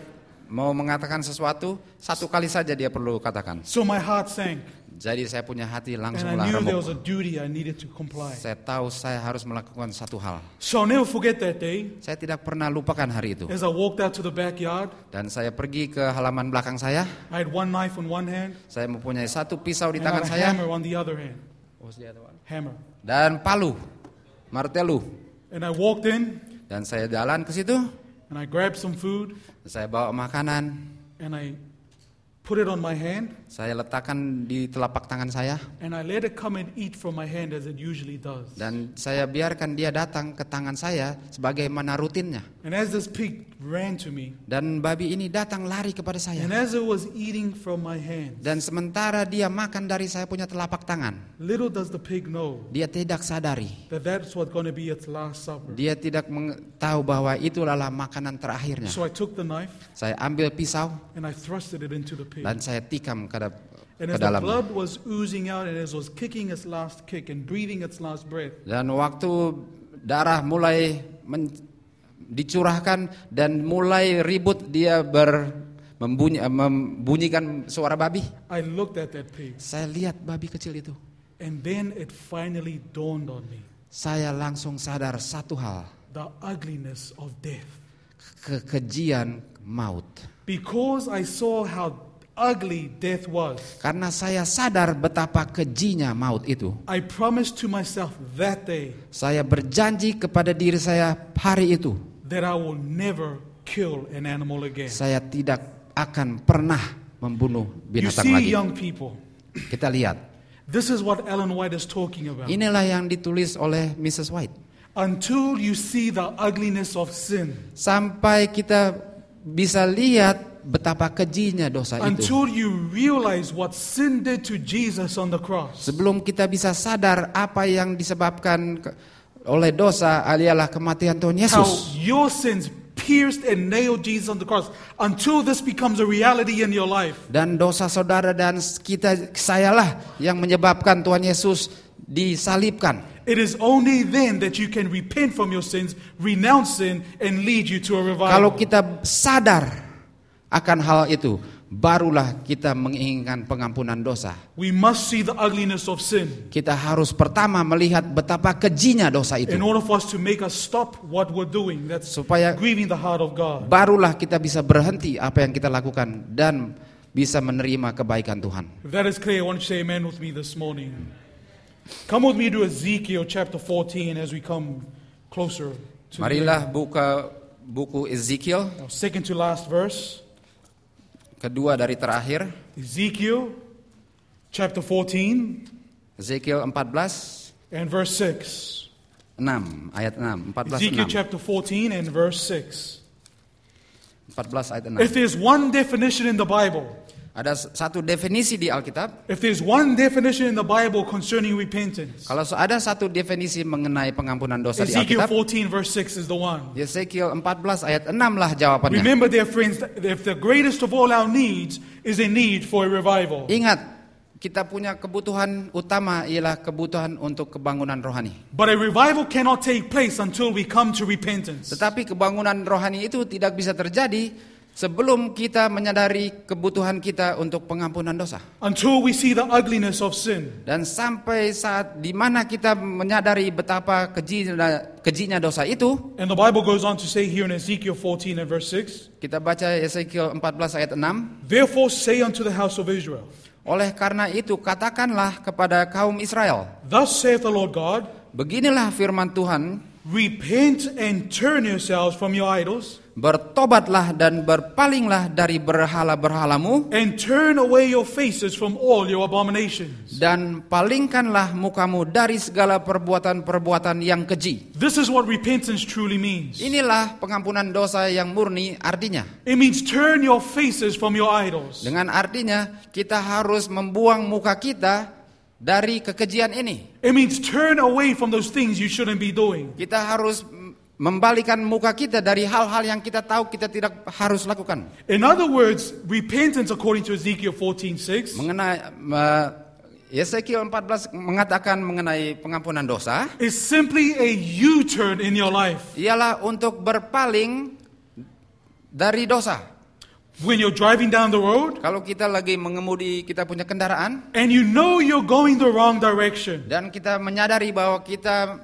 mau mengatakan sesuatu, satu kali saja dia perlu katakan. So my heart sank. Jadi saya punya hati And langsunglah I knew there was remuk. a duty I needed to comply. Saya tahu saya harus melakukan satu hal. So I'll never forget that day. Saya tidak pernah lupakan hari itu. As I walked out to the backyard, Dan saya pergi ke halaman belakang saya. I had one knife in one hand Saya mempunyai satu pisau di and I tangan had a saya. hammer on the other hand. Hammer. Dan palu, martelu. And I walked in Dan saya jalan ke situ. and I grabbed some food Saya bawa makanan. and I put it on my hand Saya letakkan di telapak tangan saya. and I let it come and eat from my hand as it usually does. Dan saya biarkan dia datang ke tangan saya sebagaimana rutinnya. And as this pig ran to me, Dan babi ini datang lari kepada saya. and as it was eating from my hand, Dan sementara dia makan dari saya punya telapak tangan, little does the pig know dia tidak sadari. that that's what's going to be its last supper. Dia tidak meng- tahu bahwa itulah makanan terakhirnya. So I took the knife Saya ambil pisau and I thrusted it into the pig. dan saya tikam ke, da- And ke as the dalam. blood was oozing out and as it was kicking its last kick and breathing its last breath, Dan waktu darah mulai men- dicurahkan dan mulai ribut, dia ber membunyi, membunyikan suara babi. I looked at that pig Saya lihat babi kecil itu. and then it finally dawned on me Saya langsung sadar satu hal, the ugliness of death. kekejian maut. Because I saw how ugly death was, Karena saya sadar betapa kejinya maut itu. I promised to myself that day Saya berjanji kepada diri saya hari itu, that I will never kill an animal again. saya tidak akan pernah membunuh You binatang see, lagi. young people, Kita lihat, this is what Ellen White is talking about. inilah yang ditulis oleh missus White. Until you see the ugliness of sin, Sampai kita bisa lihat betapa kejinya dosa itu. until you realize what sin did to Jesus on the cross, Sebelum kita bisa sadar apa yang disebabkan ke- oleh dosa adalah kematian Tuhan how Yesus. your sins pierced and nailed Jesus on the cross, until this becomes a reality in your life, Dan dosa saudara dan kita, sayalah yang menyebabkan Tuhan Yesus disalibkan. it is only then that you can repent from your sins, renounce sin, and lead you to a Kalau revival. kita sadar akan hal itu, barulah kita menginginkan pengampunan dosa. We must see the ugliness of sin Kita harus pertama melihat betapa kejinya dosa itu. in order for us to make us stop what we're doing. That's Supaya grieving the heart of God. barulah kita bisa berhenti apa yang kita lakukan dan bisa menerima kebaikan Tuhan. If that is clear, I want you to say amen with me this morning. Come with me to Ezekiel chapter fourteen as we come closer to the Marilah buka buku Ezekiel, end. Second to last verse. kedua dari terakhir, Ezekiel chapter fourteen Ezekiel empat belas, and verse six. enam, ayat enam, empat belas, Ezekiel enam. chapter fourteen and verse six. empat belas ayat enam. If there's one definition in the Bible, Ada satu definisi di Alkitab. if there's one definition in the Bible concerning repentance, Kalau ada satu definisi mengenai pengampunan dosa di Ezekiel Alkitab, fourteen verse six is the one. Ezekiel empat belas ayat enam lah jawabannya. Remember, dear friends, that if the greatest of all our needs is a need for a revival. Ingat, kita punya kebutuhan utama ialah kebutuhan untuk kebangunan rohani. But a revival cannot take place until we come to repentance. Tetapi kebangunan rohani itu tidak bisa terjadi sebelum kita menyadari kebutuhan kita untuk pengampunan dosa. Until we see the ugliness of sin. Dan sampai saat di mana kita menyadari betapa kejinya, kejinya dosa itu, And the Bible goes on to say here in Ezekiel fourteen and verse six, kita baca Ezekiel empat belas ayat enam. therefore say unto the house of Israel, Oleh karena itu katakanlah kepada kaum Israel, thus saith the Lord God, beginilah firman Tuhan, repent and turn yourselves from your idols, bertobatlah dan berpalinglah dari berhala-berhalamu, and turn away your faces from all your abominations. dan palingkanlah mukamu dari segala perbuatan-perbuatan yang keji. This is what repentance truly means. Inilah pengampunan dosa yang murni artinya. It means turn your faces from your idols. Dengan artinya kita harus membuang muka kita dari kekejian ini. It means turn away from those things you shouldn't be doing. Kita harus membalikan muka kita dari hal-hal yang kita tahu kita tidak harus lakukan. In other words, repentance according to Ezekiel fourteen six Mengenai uh, Ezekiel empat belas mengatakan mengenai pengampunan dosa, is simply a U-turn in your life ialah untuk berpaling dari dosa. When you're driving down the road Kalau kita lagi mengemudi kita punya kendaraan and you know you're going the wrong direction, dan kita menyadari bahwa kita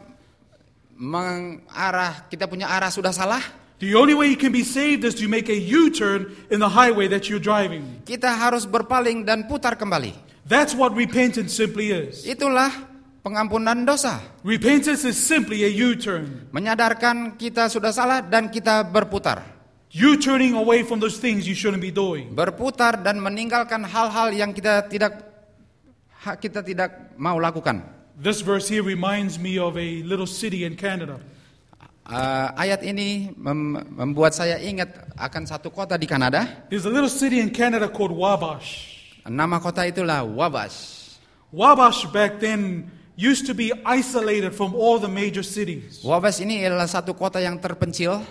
mengarah, kita punya arah sudah salah, the only way you can be saved is to make a U-turn in the highway that you're driving. kita harus berpaling dan putar kembali. That's what repentance simply is. Itulah pengampunan dosa. Repentance is simply a U-turn. Menyadarkan kita sudah salah dan kita berputar. You turning away from those things you shouldn't be doing. Berputar dan meninggalkan hal-hal yang kita tidak kita tidak mau lakukan. This verse here reminds me of a little city in Canada. Uh, ayat ini mem- membuat saya ingat akan satu kota di Kanada. There's a little city in Canada called Wabash. Nama kota itulah Wabash. Wabash back then used to be isolated from all the major cities. Wabash ini adalah satu kota yang terpencil.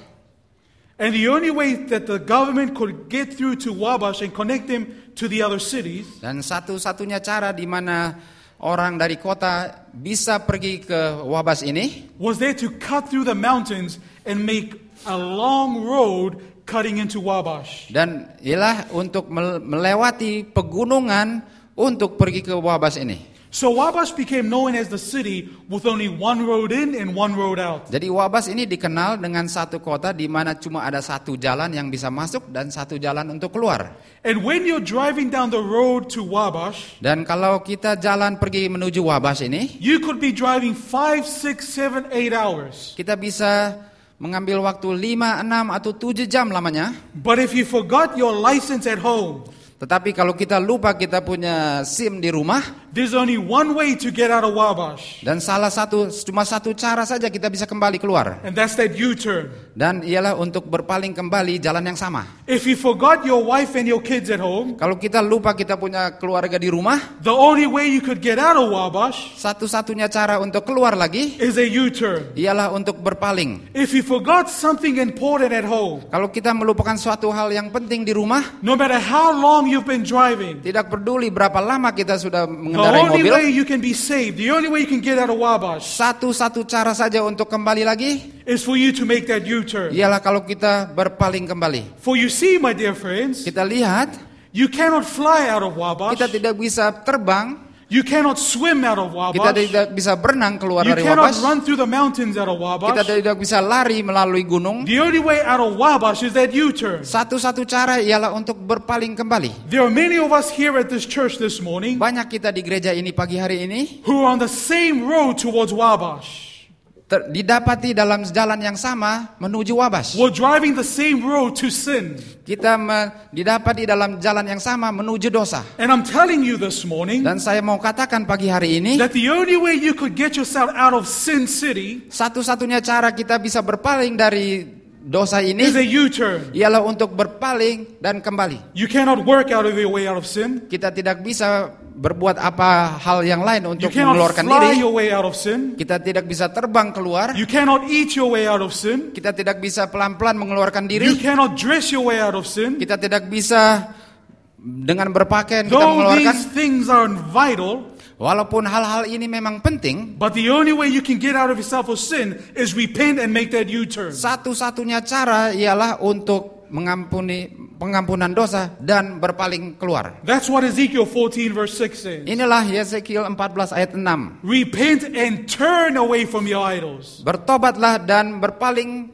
And the only way that the government could get through to Wabash and connect them to the other cities Dan satu-satunya cara di mana orang dari kota bisa pergi ke Wabash ini was there to cut through the mountains and make a long road cutting into Wabash. dan ialah untuk melewati pegunungan untuk pergi ke Wabash ini. So Wabash became known as the city with only one road in and one road out. Jadi Wabash ini dikenal dengan satu kota di mana cuma ada satu jalan yang bisa masuk dan satu jalan untuk keluar. And when you're driving down the road to Wabash, Dan kalau kita jalan pergi menuju Wabash ini, you could be driving five, six, seven, eight hours. kita bisa mengambil waktu lima, enam atau tujuh jam lamanya. But if you forgot your license at home, Tetapi kalau kita lupa kita punya SIM di rumah, there's only one way to get out of Wabash. dan salah satu cuma satu cara saja kita bisa kembali keluar, And that's that U-turn. dan ialah untuk berpaling kembali jalan yang sama. If you forgot your wife and your kids at home, Kalau kita lupa kita punya keluarga di rumah, the only way you could get out of Wabash satu-satunya cara untuk keluar lagi is a U-turn. ialah untuk berpaling. If you forgot something important at home, Kalau kita melupakan suatu hal yang penting di rumah, no matter how long you've been driving, tidak peduli berapa lama kita sudah the mengendarai only way mobil, you can be saved, the only way you can get out of Wabash satu-satu cara saja untuk kembali lagi is for you to make that U-turn. ialah kalau kita berpaling kembali. For you see, my dear friends, Kita lihat, you cannot fly out of Wabash. kita tidak bisa terbang, You cannot swim out of kita Wabash. tidak bisa berenang keluar You dari cannot Wabash, run through the mountains out of kita Wabash. tidak bisa lari melalui gunung. The only way out of Wabash is that U-turn. Satu-satu cara ialah untuk berpaling kembali. There are many of us here at this church this morning Banyak kita di gereja ini pagi hari ini who are on the same road towards Wabash. ter- didapati dalam jalan yang sama menuju Wabash. We're driving the same road to sin. Kita me- didapati dalam jalan yang sama menuju dosa. And I'm telling you this morning Dan saya mau katakan pagi hari ini, that the only way you could get yourself out of Sin City satu-satunya cara kita bisa berpaling dari dosa ini is a U-turn. ialah untuk berpaling dan kembali. You cannot work out of your way out of sin. Kita tidak bisa berbuat apa hal yang lain You untuk cannot mengeluarkan fly diri. your way out of sin. Kita tidak bisa terbang keluar. You cannot eat your way out of sin. Kita tidak bisa pelan-pelan mengeluarkan You diri. cannot dress your way out of sin. Kita tidak bisa dengan berpakaian kita Though mengeluarkan. these things are vital, Walaupun hal-hal ini memang penting, but the only way you can get out of yourself of sin is repent and make that U-turn. satu-satunya cara ialah untuk mengampuni pengampunan dosa dan berpaling keluar. That's what Ezekiel fourteen verse six says. Inilah Yeskiel empat belas ayat enam. Repent and turn away from your idols. Bertobatlah dan berpaling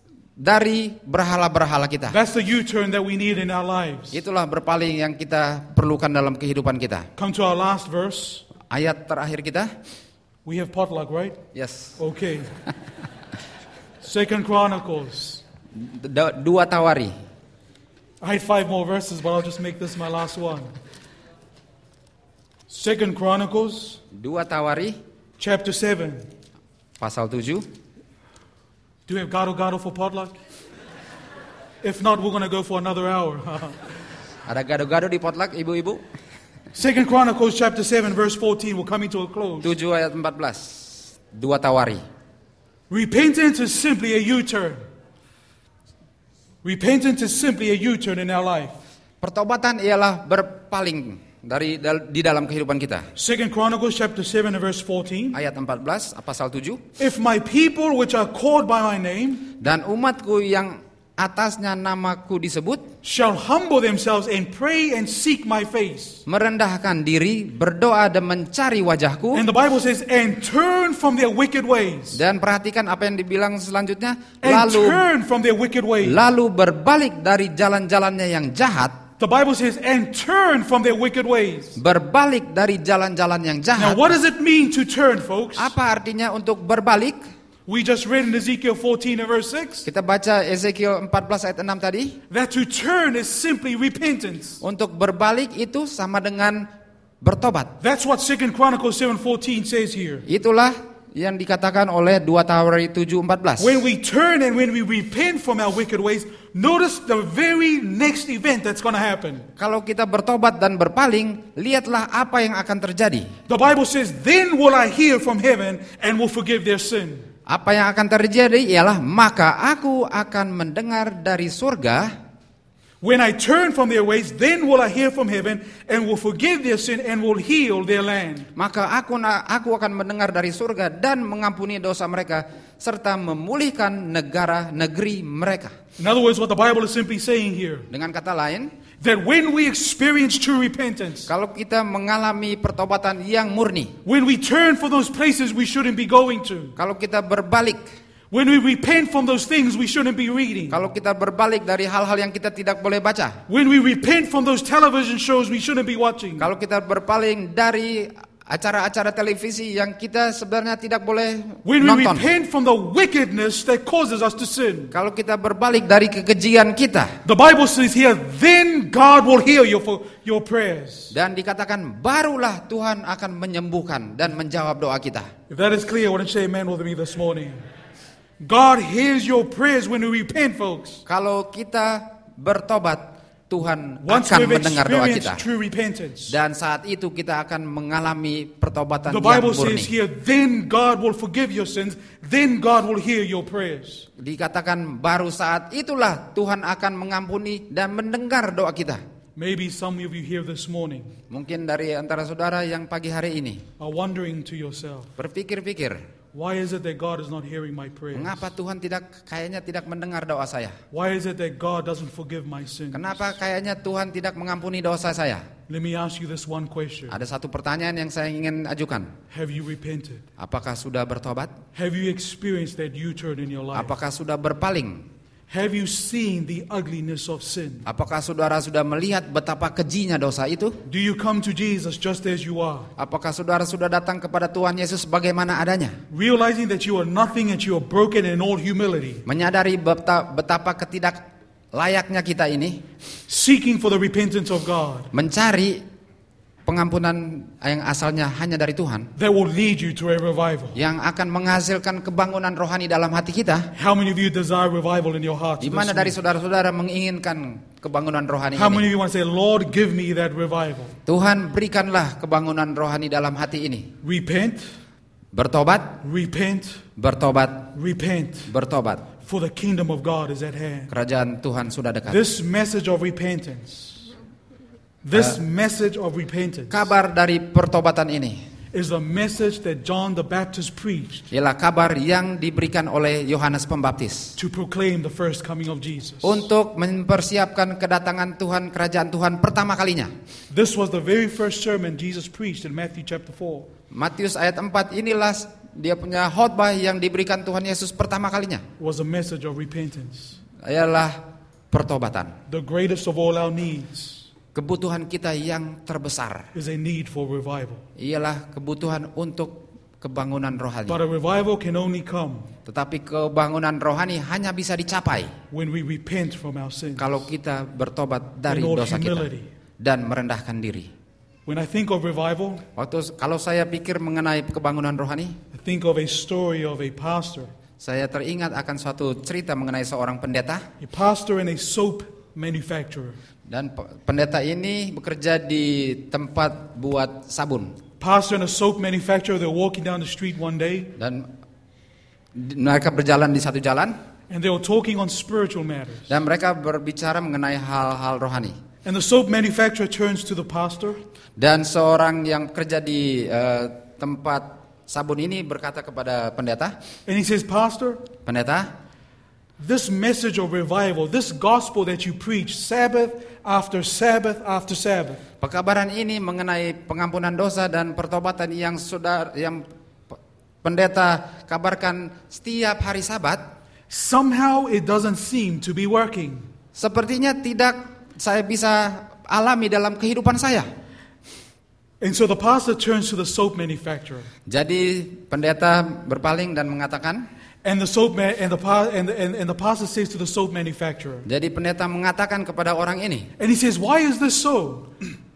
dari berhala-berhala kita. That's the U-turn that we need in our lives. Itulah berpaling yang kita perlukan dalam kehidupan kita. Come to our last verse. Ayat terakhir kita. We have potluck, right? Yes. Okay. Second Chronicles. D- dua Tawari. I had five more verses, but I'll just make this my last one. Second Chronicles, Dua Tawari chapter seven. pasal tujuh. Do we have gado-gado for potluck? If not, we're going to go for another hour. Ada gado-gado di potluck, ibu-ibu? Second Chronicles chapter seven verse fourteen. We're coming to a close. tujuh ayat empat belas. Dua Tawari. Repentance is simply a U-turn. Repentance is simply a U-turn in our life. Pertobatan ialah berpaling dari dal- di dalam kehidupan kita. Second Chronicles chapter seven and verse fourteen. Ayat empat belas pasal tujuh. If my people which are called by my name Dan umatku yang atasnya namaku disebut, shall humble themselves and pray and seek my face. merendahkan diri, berdoa dan mencari wajahku. And the Bible says, and turn from their wicked ways. Dan perhatikan apa yang dibilang selanjutnya, And lalu turn from their wicked ways. lalu berbalik dari jalan-jalannya yang jahat. The Bible says, and turn from their wicked ways. Berbalik dari jalan-jalan yang Now, jahat. what does it mean to turn, folks? Apa artinya untuk berbalik? We just read in Ezekiel fourteen and verse six Kita baca Ezekiel empat belas ayat enam tadi. that to turn is simply repentance. Untuk berbalik itu sama dengan bertobat. That's what Second Chronicles seven fourteen says here. Itulah yang dikatakan oleh dua Tawari tujuh empat belas. When we turn and when we repent from our wicked ways, notice the very next event that's going to happen. Kalau kita bertobat dan berpaling, lihatlah apa yang akan terjadi. The Bible says, then will I hear from heaven and will forgive their sin. Apa yang akan terjadi ialah maka aku akan mendengar dari surga. When I turn from their ways, then will I hear from heaven and will forgive their sin and will heal their land. Maka aku aku akan mendengar dari surga dan mengampuni dosa mereka serta memulihkan negara negeri mereka. In other words, what the Bible is simply saying here, Dengan kata lain, that when we experience true repentance, kalau kita mengalami pertobatan yang murni, when we turn for those places we shouldn't be going to, kalau kita berbalik, when we repent from those things we shouldn't be reading, kalau kita berbalik dari hal-hal yang kita tidak boleh baca, when we repent from those television shows we shouldn't be watching, kalau kita berpaling dari acara-acara televisi yang kita sebenarnya tidak boleh when we nonton, repent from the wickedness that causes us to sin, kalau kita berbalik dari kekejian kita, the Bible says here, then God will hear you for your prayers. dan dikatakan barulah Tuhan akan menyembuhkan dan menjawab doa kita. If that is clear, I want to say amen with me this morning. God hears your prayers when we repent, folks. Kalau kita bertobat, Tuhan Once akan we've mendengar doa experienced kita. true repentance, Dan saat itu kita akan mengalami pertobatan the yang Bible says murni. here, then God will forgive your sins, then God will hear your prayers. Dikatakan baru saat itulah Tuhan akan mengampuni dan mendengar doa kita. Maybe some of you here this morning Mungkin dari antara saudara yang pagi hari ini are wondering to yourself, berpikir-pikir, why is it that God is not hearing my prayers? mengapa Tuhan tidak kayaknya tidak mendengar doa saya? Why is it that God doesn't forgive my sins? Kenapa kayaknya Tuhan tidak mengampuni dosa saya? Let me ask you this one question. Ada satu pertanyaan yang saya ingin ajukan. Have you repented? Apakah sudah bertobat? Have you experienced that U-turn in your life? Apakah sudah berpaling? Have you seen the ugliness of sin? Apakah saudara sudah melihat betapa kejinya dosa itu? Do you come to Jesus just as you are, Apakah saudara sudah datang kepada Tuhan Yesus bagaimana adanya? realizing that you are nothing and you are broken in all humility, Menyadari beta- betapa ketidak layaknya kita ini, seeking for the repentance of God mencari pengampunan yang asalnya hanya dari Tuhan, that will lead you to a revival? yang akan menghasilkan kebangunan rohani dalam hati kita? How many of you desire revival in your hearts? Di this mana dari morning? saudara-saudara menginginkan kebangunan rohani How many ini? of you want to say, Lord, give me that revival? Tuhan, berikanlah kebangunan rohani dalam hati ini. Repent, Bertobat, repent, bertobat, repent, bertobat. for the kingdom of God is at hand. Kerajaan Tuhan sudah dekat. This message of repentance, this message of repentance Kabar dari pertobatan ini is the message that John the Baptist preached ialah kabar yang diberikan oleh Yohanes Pembaptis to proclaim the first coming of Jesus. untuk mempersiapkan kedatangan Tuhan, kerajaan Tuhan pertama kalinya. This was the very first sermon Jesus preached in Matthew chapter four. Matius ayat empat inilah dia punya khotbah yang diberikan Tuhan Yesus pertama kalinya. Was a message of repentance. Ialah pertobatan. The greatest of all our needs Kebutuhan kita yang terbesar is a need for revival. ialah kebutuhan untuk kebangunan rohani. But a revival can only come Tetapi kebangunan rohani hanya bisa dicapai when we repent from our sins. kalau kita bertobat dari In all dosa kita humility. dan merendahkan diri. When I think of revival, Waktu kalau saya pikir mengenai kebangunan rohani, I think of a story of a pastor. saya teringat akan suatu cerita mengenai seorang pendeta. A pastor and a soap manufacturer. Dan pendeta ini bekerja di tempat buat sabun. Pastor and a soap manufacturer, they're walking down the street one day, Dan mereka berjalan di satu jalan, and they were talking on spiritual matters. dan mereka berbicara mengenai hal-hal rohani. And the soap manufacturer turns to the pastor, Dan seorang yang bekerja di uh, tempat sabun ini berkata kepada pendeta, and he says, Pastor, pendeta, This message of revival, this gospel that you preach, Sabbath after Sabbath after Sabbath. Pekabaran ini mengenai pengampunan dosa dan pertobatan yang saudara yang pendeta kabarkan setiap hari Sabat. Somehow it doesn't seem to be working. Sepertinya tidak saya bisa alami dalam kehidupan saya. And so the pastor turns to the soap manufacturer. Jadi pendeta berpaling dan mengatakan, And the soap man, and the and the, and, and the pastor says to the soap manufacturer. Jadi pendeta mengatakan kepada orang ini. And he says, "Why is this so?"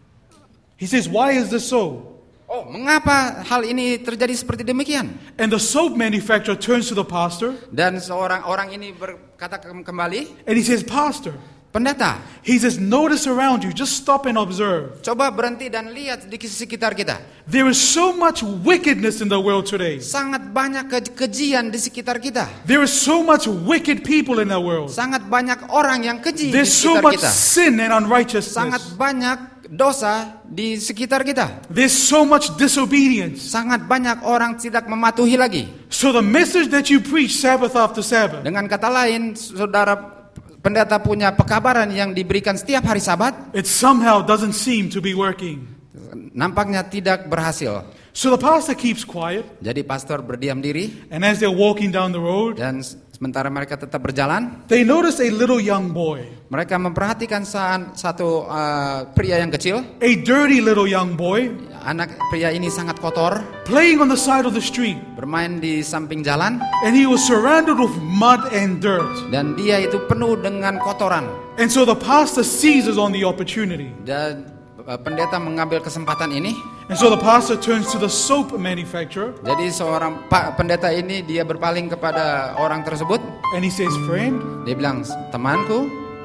He says, "Why is this so?" Oh, mengapa hal ini terjadi seperti demikian? And the soap manufacturer turns to the pastor. Dan seorang orang ini berkata kembali. And he says, "Pastor." Pendeta. He says, "Notice around you. Just stop and observe." Coba berhenti dan lihat di sekitar kita. There is so much wickedness in the world today. Sangat banyak ke- kejian di sekitar kita. There is so much wicked people in the world. Sangat banyak orang yang keji There's di so sekitar much kita. sin and unrighteousness. Sangat banyak dosa di sekitar kita. There's so much disobedience. Sangat banyak orang tidak mematuhi lagi. So the message that you preach Sabbath after Sabbath, Dengan kata lain, saudara pendeta punya pekabaran yang diberikan setiap hari Sabat, it somehow doesn't seem to be working. nampaknya tidak berhasil. So the pastor keeps quiet, Jadi pastor berdiam diri, and as they're walking down the road, dan sementara mereka tetap berjalan, they notice a little young boy, mereka memperhatikan sa- satu uh, pria yang kecil. a dirty little young boy, Anak pria ini sangat kotor, playing on the side of the street, bermain di samping jalan, and he was surrounded with mud and dirt. dan dia itu penuh dengan kotoran. And so the pastor seizes on the opportunity. Dan uh, pendeta mengambil kesempatan ini. And so the pastor turns to the soap manufacturer, Jadi seorang pak pendeta ini dia berpaling kepada orang tersebut. and he says, "Friend, Dia bilang, temanku,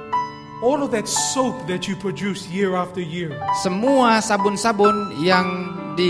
all of that soap that you produce year after year, semua sabun-sabun yang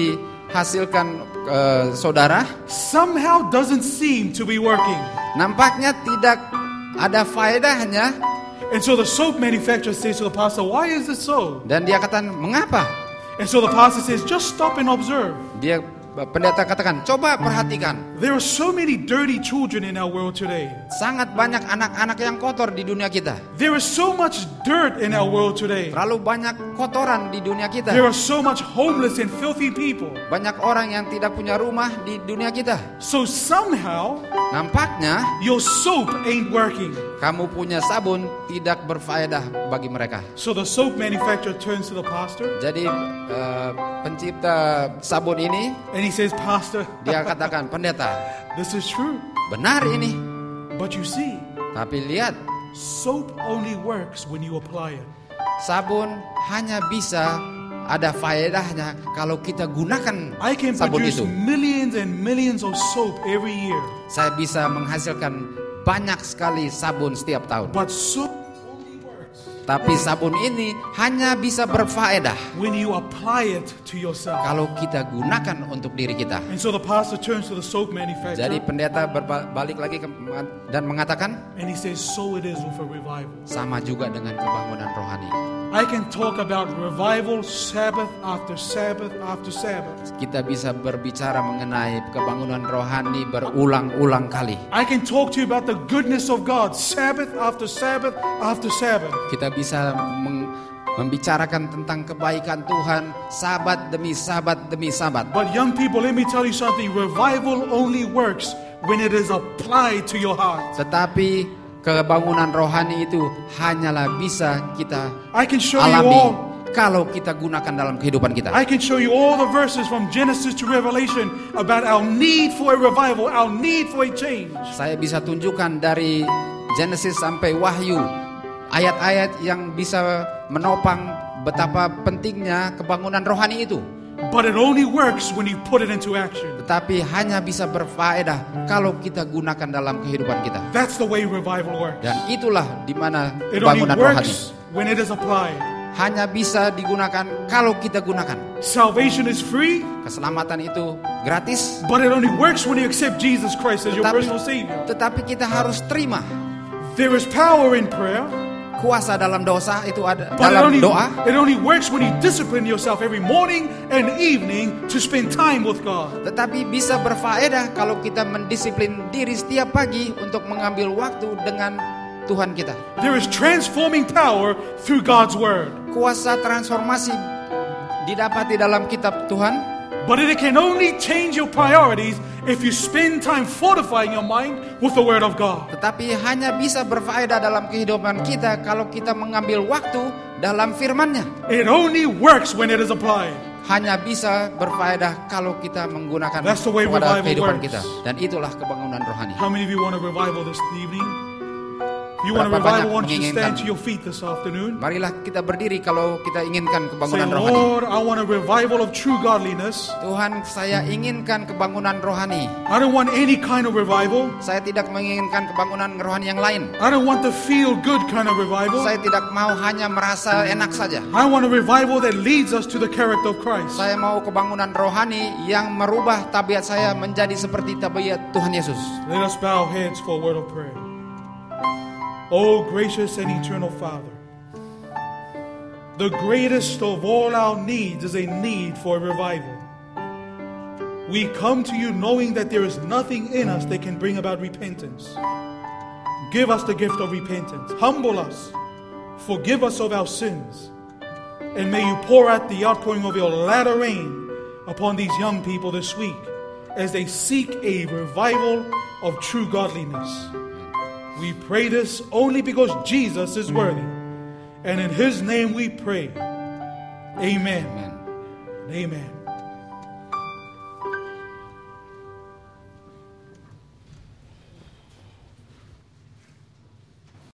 dihasilkan uh, saudara somehow doesn't seem to be working." nampaknya tidak ada faedahnya. And so the soap manufacturer says to the pastor, "Why is it so?" Dan dia katakan, mengapa? And so the pastor says, "Just stop and observe. Dia pendeta katakan, coba perhatikan. There are so many dirty children in our world today. Sangat banyak anak-anak yang kotor di dunia kita. There is so much dirt in our world today. Terlalu banyak kotoran di dunia kita. There are so much homeless and filthy people. Banyak orang yang tidak punya rumah di dunia kita. So somehow Nampaknya your soap ain't working." kamu punya sabun tidak berfaedah bagi mereka. So the soap manufacturer turns to the pastor, Jadi uh, pencipta sabun ini and he says, "Pastor, dia katakan, pendeta, this is true. benar ini. But you see, Tapi lihat, soap only works when you apply it." sabun hanya bisa ada faedahnya kalau kita gunakan I can sabun produce itu. millions and millions of soap every year, Saya bisa menghasilkan banyak sekali sabun setiap tahun. but soap only works Tapi sabun ini hanya bisa berfaedah when you apply it to yourself. kalau kita gunakan untuk diri kita. And so the pastor turns to the soap Jadi manufacturer, pendeta berbalik lagi ke, dan mengatakan, and he says, "So it is with a revival." sama juga dengan kebangunan rohani. I can talk about revival Sabbath after Sabbath after Sabbath. Kita bisa berbicara mengenai kebangunan rohani berulang-ulang kali. I can talk to you about the goodness of God Sabbath after Sabbath after Sabbath. Kita bisa meng- membicarakan tentang kebaikan Tuhan sabat demi sabat demi sabat. But young people, let me tell you something. Revival only works when it is applied to your heart. Tetapi kebangunan rohani itu hanyalah bisa kita I can show you alami all. kalau kita gunakan dalam kehidupan kita. I can show you all the verses from Genesis to Revelation about our need for a revival, our need for a change. Saya bisa tunjukkan dari Genesis sampai Wahyu ayat-ayat yang bisa menopang betapa pentingnya kebangunan rohani itu. But it only works when you put it into action. Tetapi hanya bisa berfaedah kalau kita gunakan dalam kehidupan kita. That's the way revival works. Dan itulah di mana It only kebangunan rohani works when it is applied. hanya bisa digunakan kalau kita gunakan. Salvation is free, Keselamatan itu gratis, but it only works when you accept Jesus Christ as your tetapi, personal Savior. tetapi kita harus terima. There is power in prayer, kuasa dalam dosa itu ada But it dalam only, doa. it only works when you discipline yourself every morning and evening to spend time with God. Tetapi bisa berfaedah kalau kita mendisiplin diri setiap pagi untuk mengambil waktu dengan Tuhan kita. There is transforming power through God's Word. Kuasa transformasi didapati dalam kitab Tuhan. But it can only change your priorities if you spend time fortifying your mind with the Word of God. Tetapi hanya bisa berfaedah dalam kehidupan kita kalau kita mengambil waktu dalam firman-Nya. It only works when it is applied. Hanya bisa berfaedah kalau kita menggunakan That's the way pada revival kehidupan works. kita. Dan itulah kebangunan rohani. How many of you want a revival this evening? If you want a Berapa banyak revival, why don't you menginginkan? stand to your feet this afternoon? Marilah kita berdiri kalau kita inginkan Say, kebangunan rohani. Lord, I want a revival of true godliness. Tuhan, saya inginkan kebangunan rohani. I don't want any kind of revival. Saya tidak menginginkan kebangunan rohani yang lain. I don't want the feel good kind of revival. Saya tidak mau hanya merasa enak saja. I want a revival that leads us to the character of Christ. Saya mau kebangunan rohani yang merubah tabiat saya menjadi seperti tabiat Tuhan Yesus. Let us bow heads for a word of prayer. Oh, gracious and eternal Father, the greatest of all our needs is a need for a revival. We come to you knowing that there is nothing in us that can bring about repentance. Give us the gift of repentance. Humble us. Forgive us of our sins. And may you pour out the outpouring of your latter rain upon these young people this week as they seek a revival of true godliness. We pray this only because Jesus is worthy. And in His name we pray. Amen. Amen. Amen.